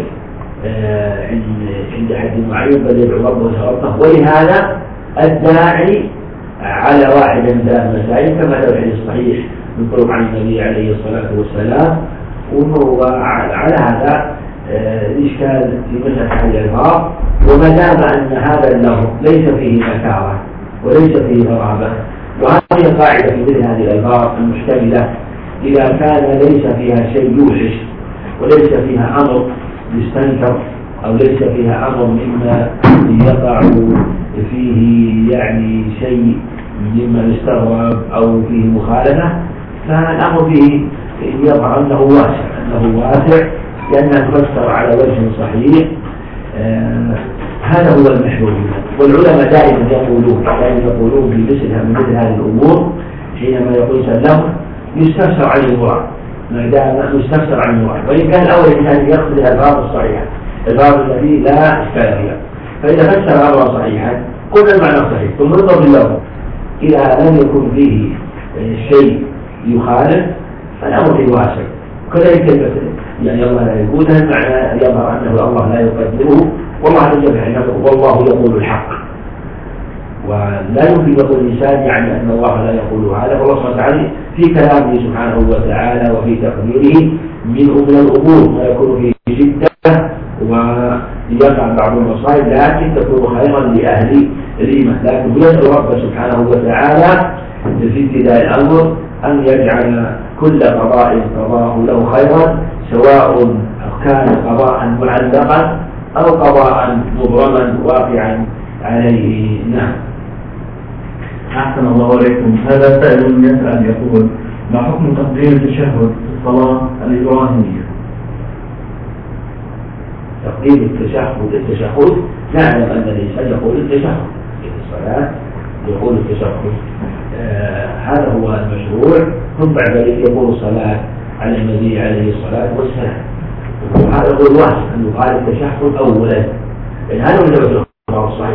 عند حد معين بل يدعو ربه ويسأل ربه. ولهذا الداعي على واحدة من ثلاث مسائل كما في الحديث الصحيح من طرق عن النبي عليه الصلاة والسلام. وعلى هذا الإشكال في مسألة الإلغاز، وما دام أن هذا اللفظ ليس فيه نكارة وليس فيه غرابة، وهذه القاعدة في مثل هذه الألفاظ المحتملة إذا كان ليس فيها شيء يوحش وليس فيها أمر يستنكر أو ليس فيها أمر مما يقع فيه يعني شيء مما يستغرب أو فيه مخالفة، فالأمر فيه يظهر أنه واسع أنه واسع لأنها تفسر على وجه صحيح. آه هذا هو المحور. والعلماء دائما يقولون دائما يقولون في مثل مثل هذه الأمور حينما يقول سلم يستفسر عن المراد، ما دام يستفسر عن المراد، وإن كان الأول الإنسان يقصد الألفاظ الصحيحة الباب الذي لا إشكال فيها. فإذا فسر الأمر صحيحا قلنا المعنى صحيح ثم نضرب اللفظ إذا لم يكن فيه شيء يخالف فالأمر فيه واسع. كذلك المثل يعني الله لا يقول المعنى يظهر أنه الله لا يقدره والله يجب والله يقول الحق، ولا يمكن يقول الإنسان يعني أن الله لا يقول هذا. والله سبحانه وتعالى في كلامه سبحانه وتعالى وفي تقديره منه من الأمور ما يكون فيه شدة ويقع بعض المصائب لكن تكون خيرا لأهل الإيمان. لكن يسأل رب سبحانه وتعالى في ابتداء الأمر أن يجعل كل قضاء قضاه له خيرا، سواء كان قضاء معلقا أو قضاء مبرما واقعا عليه. نعم. أحسن الله عليكم. هذا سائل يسأل يقول: ما حكم تقديم التشهد في الصلاة الإبراهيمية؟ تقديم التشهد التشهد نعلم أن الإنسان يقول التشهد في الصلاة يقول التشهد آه هذا هو المشروع، ثم بعد ذلك يقول الصلاة على النبي عليه الصلاة والسلام. وهذا هو الواجب أن يقال التشهد أولا، لأن هذا هو الأخبار الصحيح.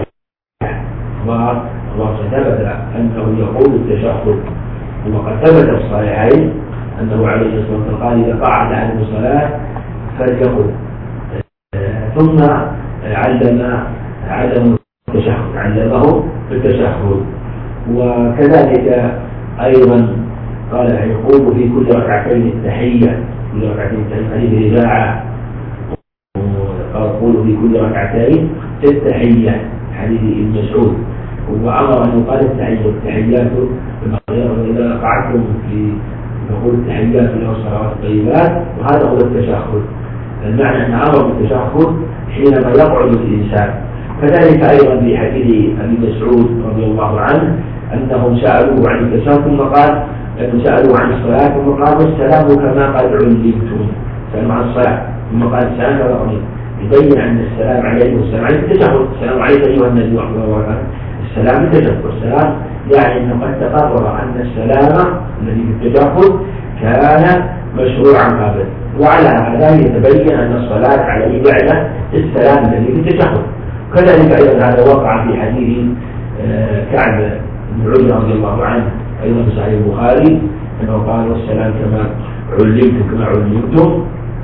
الله ثبت أنه يقول التشهد، وقد ثبت الصحيحين أنه عليه الصلاة والسلام قال: إذا قعد عن الصلاة فليقل. ثم علم عدم التشهد علمه بالتشهد. وكذلك أيضا قال يقول في كل ركعتين التحية، كل ركعتين التحية رباعة، يقول في كل ركعتين التحية حديث ابن مسعود، وأمر أن يقال التحية التحيات إذا قعدتم في نقول التحيات له الصلوات الطيبات، وهذا هو التشهد. المعنى أن أمر بالتشهد حينما يقعد الإنسان. كذلك أيضا في حديث أبي مسعود رضي الله عنه أنهم سألوه عن التشهد ثم قال أنهم سألوه عن الصلاة ثم قال: السلام كما قد علمتم. سلام عن الصلاة ثم قال: السلام كما قد يبين أن السلام عليكم والسلام عليكم التشهد. السلام عليك أيها النبي ورحمة الله وبركاته. السلام التشهد، والسلام يعني أنه قد تقرر أن السلام الذي في التشهد كان مشروعا قبل، وعلى هذا يتبين أن الصلاة عليه بعد السلام الذي في التشهد. كذلك أيضا هذا وقع في حديث كعب بن عجرة رضي الله عنه أيضا في صحيح البخاري أنه قال: والسلام كما علمتم كما علمتم.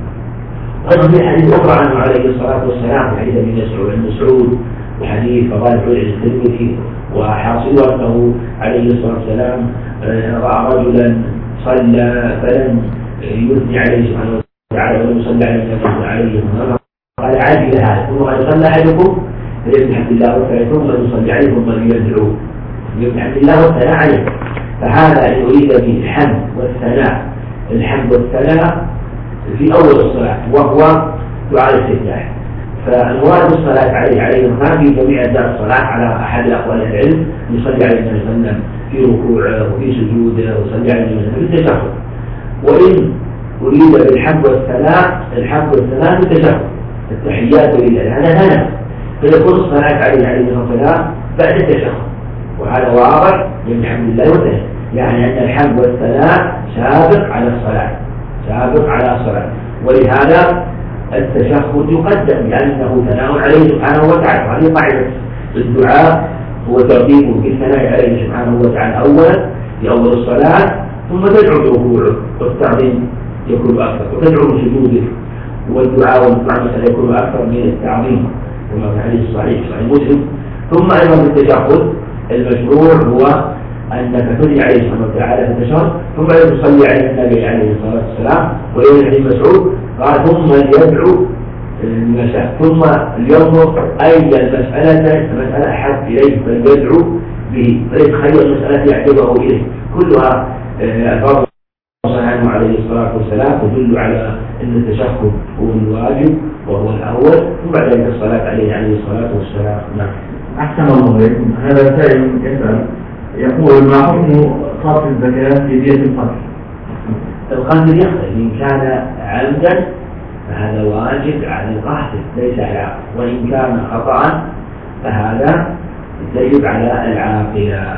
أيضا في حديث أخرى عنه عليه الصلاة والسلام في حديث ابن مسعود وحديث فضائل العلم الترمذي، وحاصل أنه عليه الصلاة والسلام رأى رجلا صلى فلم يثني عليه سبحانه وتعالى ولم يصلى عليه قال: عجل هذا. ثم قال: صلى أحدكم فليحمد الله وثلاث ثم يصلي عليه ثم يدعو يحمد الله والثناء عليه. فهذا يريد به الحمد والثناء الحمد والثناء في أول الصلاة وهو دعاء الاستفتاح. فالمراد الصلاة عليه عليه الرحمن في جميع أجزاء الصلاة على أحد أقوال العلم، يصلي عليه النبي صلى الله عليه وسلم في ركوعه وفي سجوده ويصلي عليه النبي في التشهد. وإن أريد بالحمد والثناء الحمد والثناء في التشهد التحيات لله هذا ثناء، فيكون الصلاة عليه عليه الصلاة والسلام بعد التشهد، وهذا واضح من حمد الله والثناء، يعني أن الحمد والثناء سابق على الصلاة سابق على الصلاة. ولهذا التشهد يقدم لأنه ثناء عليه سبحانه وتعالى. وهذه قاعدة الدعاء هو ترتيبه بالثناء عليه سبحانه وتعالى أولا في أول الصلاة، ثم تدعو بركوعه والتعظيم يكون أكثر، وتدعو بسجوده والدعاء والدعاء يكون أكثر من التعظيم كما في الحديث الصحيح صحيح مسلم. ثم أيضا في التشهد المشروع هو أنك تدعي عليه سبحانه وتعالى في التشهد ثم تصلي على النبي عليه الصلاة والسلام. وإلى حديث مسعود قال ثم يدعو المساء ثم لينظر أي المسألة المسألة أحب إليه فليدعو به فيتخيل المسألة يعجبه إليه. كلها ألفاظ عنه عليه الصلاة والسلام تدل على أن التشهد هو الواجب وهو الأول ثم بعد ذلك الصلاة عليه عليه الصلاة والسلام. نعم. أحسن الله إليكم. هذا سائل يسأل يقول ما حكم صرف الزكاة في دية القتل؟ القتل يختلف إن كان عمدا فهذا واجب على القاتل ليس على العاقل، وإن كان خطأ فهذا يجب على العاقلة.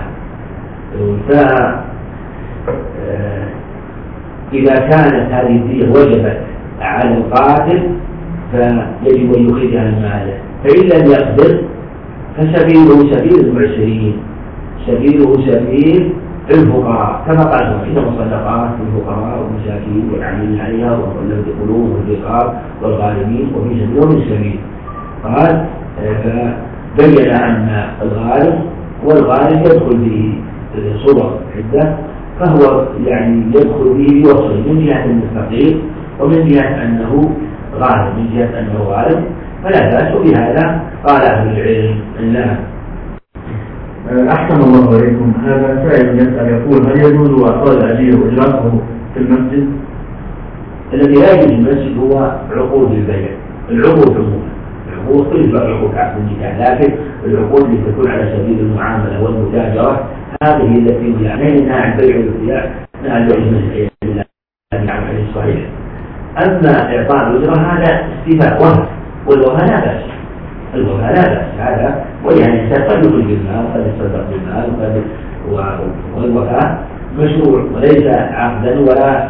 إذا كانت هذه الدية وجبت على القاتل فيجب أن يخرجها من ماله، فإن لم يقدر فسبيله سبيل المعسرين، سبيله سبيل الفقراء كما قال إنما الصدقات للفقراء والمساكين والعاملين عليها والمؤلفة قلوبهم والرقاب والغارمين وفي سبيل ومن السبيل. قال فبين أن الغارم والغارم يدخل به صور عدة، فهو يعني يدخل به بوصف من جهة الفقير ومن جهة أنه غارم، من جهة أنه غارم فلا بأس بهذا. قال أهل العلم لا. أحسن الله عليكم. هذا سائل يسأل يقول هل يجوز إعطاء الأجير وإجراءه في المسجد؟ الذي لا يجوز المسجد هو عقود البيع، العقود عموما، العقود تجب عقود عقد النكاح، لكن العقود التي تكون على سبيل المعاملة والمتاجرة هذه التي يعني نهى عن البيع والابتياع، نهى عن بيع المسجد عليه الصحيح. أما إعطاء الأجرة هذا استيفاء وهب، والوهب لا بأس، الوهب لا بأس هذا، ويعني الإنسان قد يخرج بالمال وقد يتصدق بالمال وقد والوفاء مشروع وليس عقدا ولا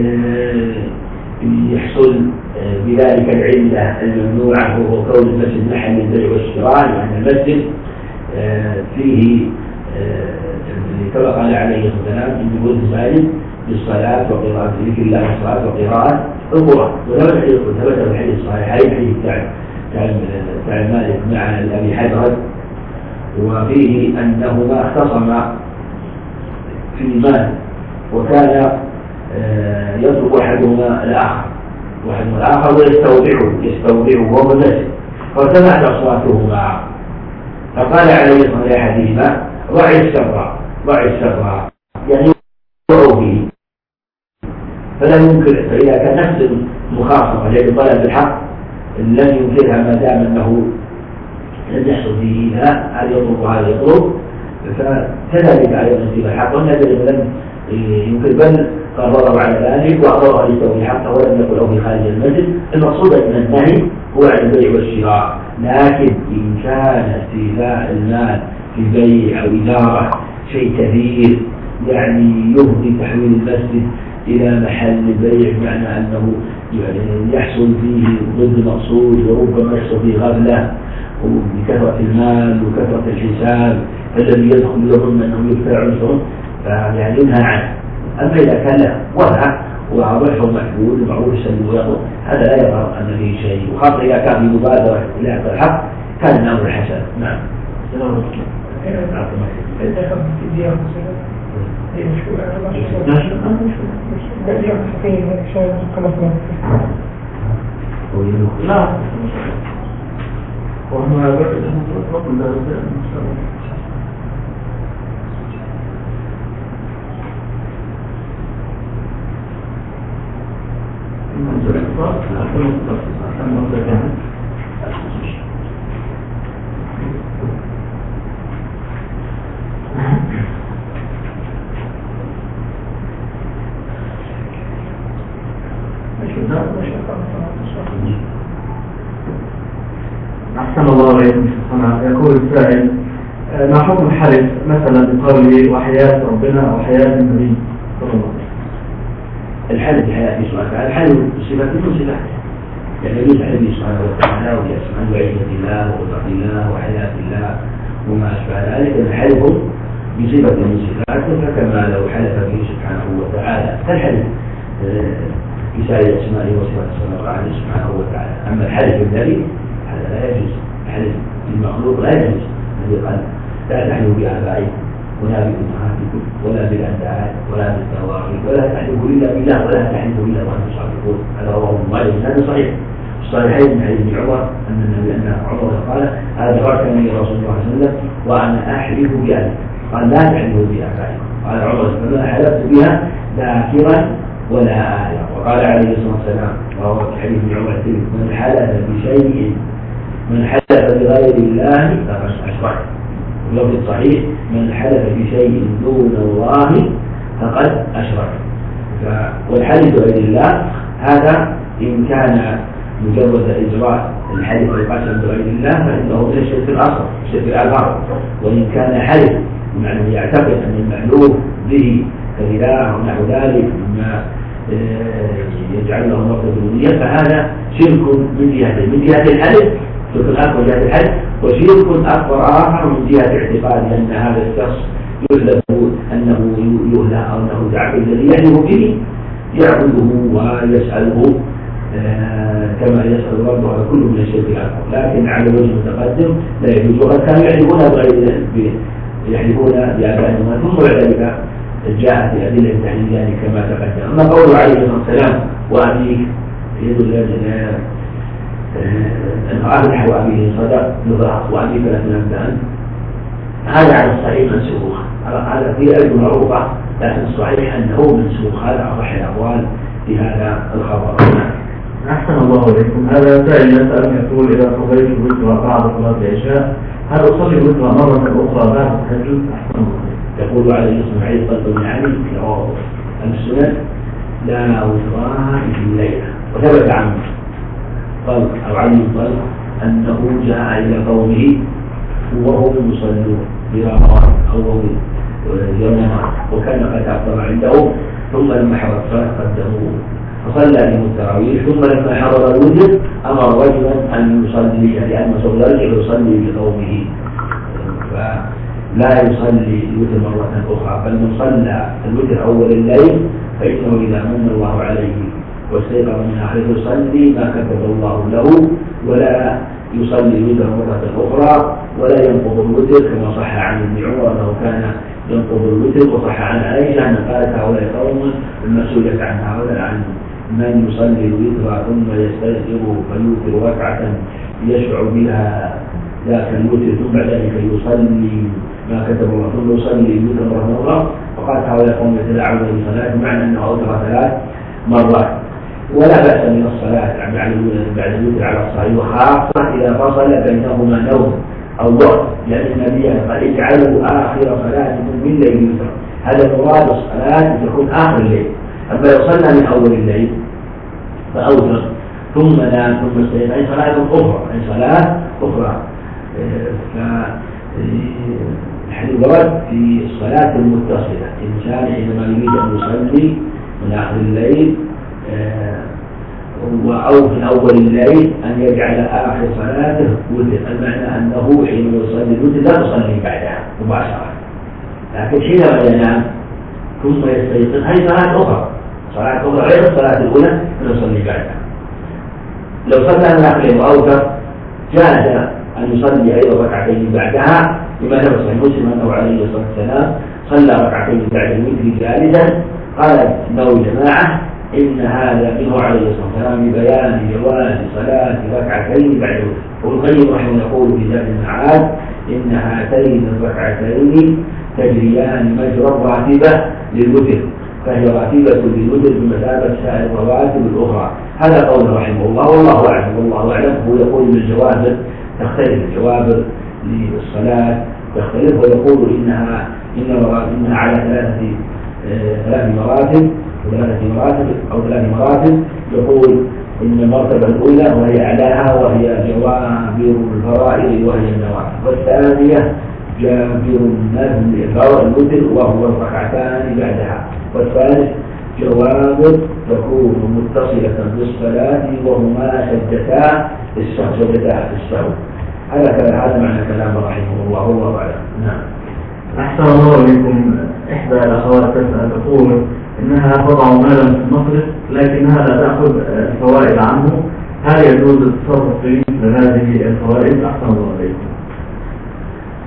يحصل بذلك العلة الممنوعة وهو كون المسجد محل البيع والشراء، لأن المسجد فيه كما قال عليه السلام إن يقول المساجد بالصلاة وقراءة ذكر الله والصلاة وقراءة القرآن. وثبت ثبت في الحديث الصحيحين حديث بتاع مالك مع أبي حدرد وفيه أنهما اختصما في المال وكان يطلب أحدهما الآخر وأحدهما الآخر ويستودعه يستودعه وهو المسجد، فارتفعت أصواتهما فقال عليه الصلاة والسلام لأحدهما ضع السر ضع السر يعني يوقعوا فيه فلا يمكن. فإذا كان نفس المخاصمة التي طلب الحق لم ينكرها ما دام أنه لم يحصل فيه لا هذا يطلب وهذا يطلب، فكذلك على نصيب الحق والذي لم يمكن بل قرر على ذلك وأقرر ليستوي الحق ولم يكن له في خارج المسجد. المقصود من النهي هو عن البيع والشراء، لكن إن كان استيفاء المال في بيع أو إدارة شيء كبير يعني يفضي تحويل المسجد إلى محل البيع بمعنى أنه يعني يحصل فيه ضد المقصود وربما يحصل فيه غفلة بكثرة المال وكثرة الحساب فالذي يدخل يظن أنه يدفع عنصر فيعني ينهى عنه. أما إذا كان له وضع واضح ومحدود ومعروف السلم ويقول هذا لا يظهر أن فيه شيء، وخاصة إذا كان في مبادرة إلى إعطاء الحق كان الأمر حسن. نعم. لا وهم أحسن الله عليكم. يقول السائل ما حكم الحلف مثلا بقوله وحياة ربنا أو حياة النبي صلى الله عليه وسلم؟ الحلف بحياة سبحانه وتعالى الحلف بصفة من صفاته، يعني يجوز الحلف سبحانه وتعالى ويسمع بعزة الله وقدرة الله وحياة الله وما أشبه ذلك. الحلف بصفة من صفاته فكما لو حلف به سبحانه وتعالى كالحلف في سائر أسمائه وصفاته صلى الله عليه سبحانه وتعالى. أما الحلف بالنبي هذا لا يجوز، الحلف بالمخلوق لا يجوز. الذي قال لا تحلفوا بآبائكم ولا بأمهاتكم ولا بالأنداد ولا بالتواغيث ولا تحلفوا إلا بالله ولا تحلفوا إلا وأنتم صادقون. هذا رواه مسلم. هذا صحيح الصحيحين من حديث عمر أن النبي أن عمر قال هذا تركني رسول الله صلى الله عليه وسلم وأنا أحلف بأبي، قال لا تحلفوا بآبائكم. قال عمر فما حلفت بها ذاكرا ولا آية. وقال عليه الصلاة والسلام وهو حديث عمر من حلف بشيء من حلف بغير الله فقد أشرك. وفي الصحيح من حلف بشيء دون الله فقد أشرك. والحلف بغير الله هذا إن كان مجرد إجراء الحلف والقسم بغير الله فإنه من الشرك الأصغر الشرك الأكبر. وإن كان حلف بمعنى يعتقد أن المألوف به كإله ونحو ذلك مما يجعل له مرتبة الألوهية فهذا شرك من جهة من جهة الحلف، شرك الأكبر من جهة الحلف، وشرك أكبر آخر من جهة اعتقاد أن هذا الشخص يحلف أنه يهلك أو أنه يعبد الذي يحلف به يعبده ويسأله آه كما يسأل ربه على كل من الشرك الأكبر، لكن على وجه متقدم لا يجوز. وقد كانوا يحلفون بغير يحلفون بآبائهم ثم بعد ذلك جاءت الأدلة التحليلية يعني كما تقدم. أما قوله عليه الصلاة والسلام وأبيك يدل أن أبلح وأبيه صدق نظرة وأبيك لا تنبأ، هذا على الصحيح منسوخ. هذا في علم معروفة لكن الصحيح أنه منسوخ. هذا أصح الأقوال في هذا الخبر. أحسن الله إليكم. هذا سائل يسأل يقول إذا صليت الوتر بعد صلاة العشاء هل أصلي الوتر مرة أخرى بعد التهجد؟ أحسن الله. يقول عليه الصلاة والسلام قلب بن علي في رواه السنن لا وتران في الليلة. وثبت عنه قال أو علي قال أنه جاء إلى قومه وهم يصلون برمضان أو يومها وكان قد أفطر عندهم ثم لما حضر الصلاة قدموه فصلى بهم التراويح ثم لما حضر الوتر أمر رجلا أن يصلي لأن رسول الله يرجع يصلي بقومه فلا يصلي الوتر مرة أخرى، بل من صلى الوتر أول الليل فإنه إذا من الله عليه واستيقظ من آخره يصلي ما كتب الله له ولا يصلي الوتر مرة أخرى ولا ينقض الوتر كما صح عن ابن عمر أنه كان ينقض الوتر. وصح عن عائشة أن قالت هؤلاء قوم المسؤولة عن هؤلاء عن من يصلي الوتر ثم يستيقظ فيوتر ركعة يشفع بها ذاك الوتر ثم بعد ذلك يصلي ما كتب الله ثم يصلي الوتر مرة أخرى. فقالت هؤلاء قوم يتلاعبون بالصلاة بمعنى أنه أوتر ثلاث مرات. ولا بأس من الصلاة بعد الوتر على الصحيح وخاصة إذا فصل بينهما نوم أو وقت، لأن النبي قال اجعلوا آخر صلاتكم من ليل الوتر. هذا مراد الصلاة تكون آخر الليل. أما لو صلى من أول الليل فأوتر ثم نام ثم استيقظ أي صلاة أخرى أي صلاة أخرى. فالحديث ورد في الصلاة المتصلة الإنسان حينما يريد أن يصلي من آخر الليل أو في أول الليل أن يجعل آخر صلاته وتر، المعنى أنه حين يصلي الوتر لا يصلي بعدها مباشرة، لكن حينما ينام ثم يستيقظ هذه صلاة أخرى صلاة أخرى غير الصلاة الأولى يصلي بعدها. لو صلى من آخر وأوتر جاز أن يصلي أيضا ركعتين بعدها لما ثبت في مسلم أنه عليه الصلاة والسلام صلى ركعتين بعد الوتر جالسا. قال له جماعة إن هذا منه عليه الصلاة والسلام ببيان جواز صلاة ركعتين بعد الوتر. والقيم رحمه يقول في زاد المعاد إن هاتين الركعتين تجريان مجرى الراتبة للوتر فهي راتبة للوتر بمثابة سائر الرواتب الأخرى. هذا قول رحمه الله والله أعلم. والله أعلم هو يقول إن الجوابر تختلف، الجوابر للصلاة تختلف ويقول إنها إنها على ثلاثة ثلاث مراتب ثلاثة مراتب أو ثلاث مراتب. يقول إن المرتبة الأولى وهي أعلاها وهي جوابر الفرائض وهي النوافل، والثانية جابر النفل الوتر وهو الركعتان بعدها، والثالث جوابر تكون متصلة بالصلاة وهما سجدتا السهو سجدتا السهو. هذا هذا معنى كلام رحمه الله والله أعلم. نعم. أحسن الله إليكم. إحدى الأخوات تسأل تقول إنها تضع مالا في المصرف لكنها لا تأخذ الفوائد عنه، هل يجوز التصرف في هذه الفوائد؟ أحسن الله إليكم.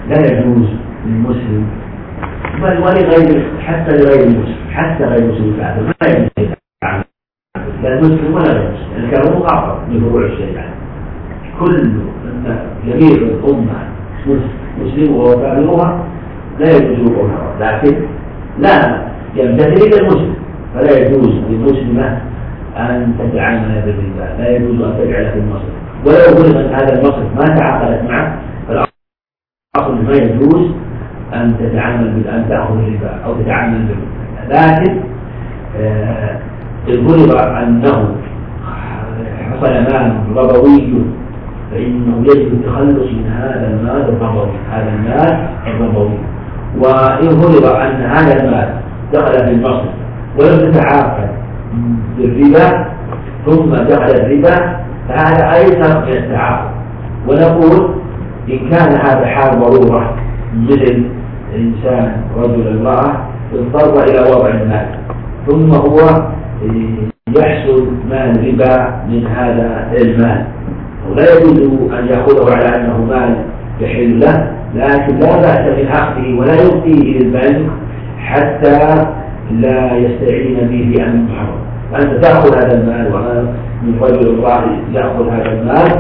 لا يجوز للمسلم بل ولغير حتى لغير المسلم حتى غير المسلم الكافر ما يجوز يتعامل لا المسلم ولا غير المسلم الكافر مقاطع لفروع الشريعة. كل جميع الأمة مسلم وكافرها لا يجوز وقوعها، لكن لا يمتثل إلى المسلم، فلا يجوز للمسلمة أن تتعامل بالربا، لا يجوز أن تجعل في المصرف، ولو فرض أن هذا المصرف ما تعاقدت معه فالأصل ما يجوز أن تتعامل بأن تأخذ الربا أو تتعامل بالربا. لكن آه إن فرض أنه حصل مال ربوي فإنه يجب التخلص من هذا المال الربوي هذا المال الربوي وإن فرض أن هذا المال دخل في المصرف ولم تتعاقد بالربا ثم دخل الربا فهذا أيضا من التعاقد. ونقول إن كان هذا حال ضرورة مثل إنسان رجل امرأة اضطر إلى وضع المال ثم هو يحصل مال ربا من هذا المال ولا يجوز أن يأخذه على أنه مال يحل له، لكن لا بأس من أخذه ولا يؤتيه للبنك حتى لا يستعين به في أمن محرم. أنت تأخذ هذا المال ومن رجل الله يأخذ هذا المال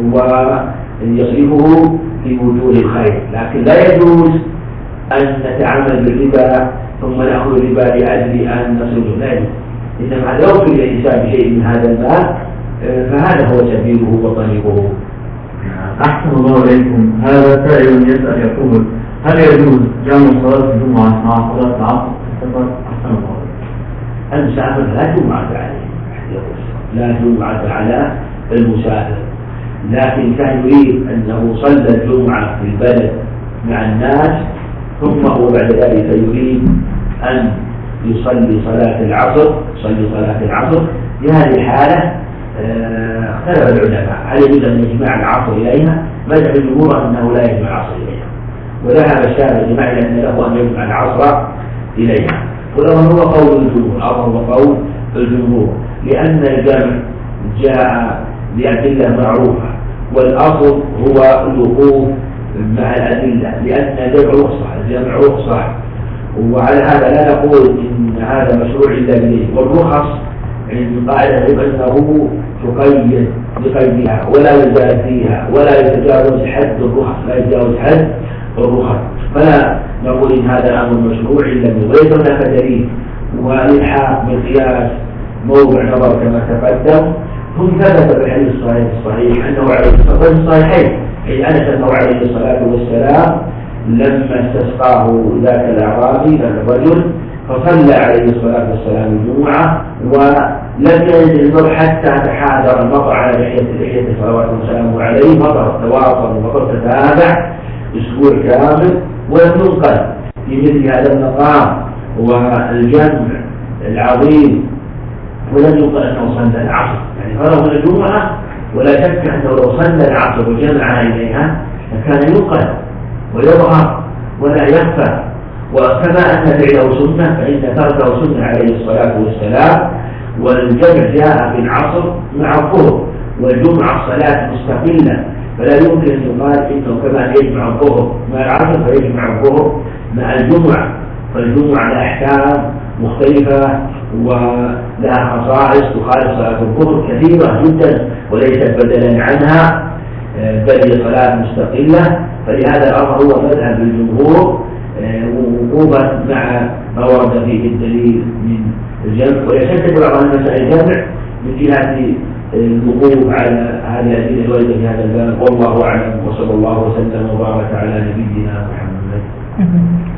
ويصرفه في وجوه الخير، لكن لا يجوز أن نتعامل بالربا ثم نأخذ الربا لأجل أن نصرفه، لا يجوز. إنما لو في الإنسان بشيء من هذا المال فهذا هو سبيله وطريقه. أحسن الله إليكم. هذا سائل يسأل يقول هل يجوز جمع صلاة الجمعة مع صلاة العصر في السفر؟ أحسن الله. المسافر لا جمعة عليه، لا جمعة على المسافر، لكن كان يريد أنه صلى الجمعة في البلد مع الناس ثم هو بعد ذلك يريد أن يصلي صلاة العصر يصلي صلاة العصر. في هذه الحالة اختلف العلماء هل يجوز أن يجمع العصر إليها؟ مذهب الجمهور أنه لا يجمع العصر إليها، وذهب الشافعي إلى أن له أن يجمع العصر إليها، ولو هو قول الجمهور أو هو قول الجمهور لأن الجمع جاء بأدلة معروفة والأصل هو الوقوف مع الأدلة لأن الجمع رخصة الجمع رخصة وعلى هذا لا نقول إن هذا مشروع إلا به، والرخص عند قاعدة أنه تقيد بقيدها ولا يزال فيها ولا يتجاوز حد الرخص لا يتجاوز حد الرخص، فلا نقول إن هذا الأمر مشروع إلا به. وليس هناك دليل والإلحاق بالقياس موضع نظر كما تقدم. ثم ثبت بالحديث الصحيح الصحيح أنه عليه الصلاة الصحيحين أي أنس أنه عليه الصلاة والسلام لما استسقاه ذاك الأعرابي ذاك الرجل فصلى عليه الصلاة والسلام الجمعة ولم ينزل المطر حتى تحاذر المطر على لحية لحية صلوات وسلامه عليه، مطر تواصل ومطر تتابع أسبوع كامل ولم ينقل في مثل هذا المقام والجمع العظيم، ولم ينقل أنه صلى العصر يعني فرغ من الجمعة، ولا شك أنه لو صلى العصر وجمع إليها فكان ينقل ويظهر ولا يخفى. وكما أن فعله سنة فإن تركه سنة عليه الصلاة والسلام، والجمع جاء في العصر مع الظهر والجمعة صلاة مستقلة، فلا يمكن أن يقال إنه كما يجمع الظهر مع العصر فيجمع الظهر مع الجمعة، فالجمعة لها أحكام مختلفة ولها خصائص تخالف صلاة الظهر كثيرة جدا وليست بدلا عنها بل هي صلاة مستقلة. فلهذا الأمر هو مذهب الجمهور وقوفا مع ما ورد فيه الدليل من الجمع، ويشتت بعض المسائل الجمع من جهة الوقوف على هذه الأدلة الواردة في هذا الباب. والله أعلم وصلى الله وسلم وبارك على نبينا محمد.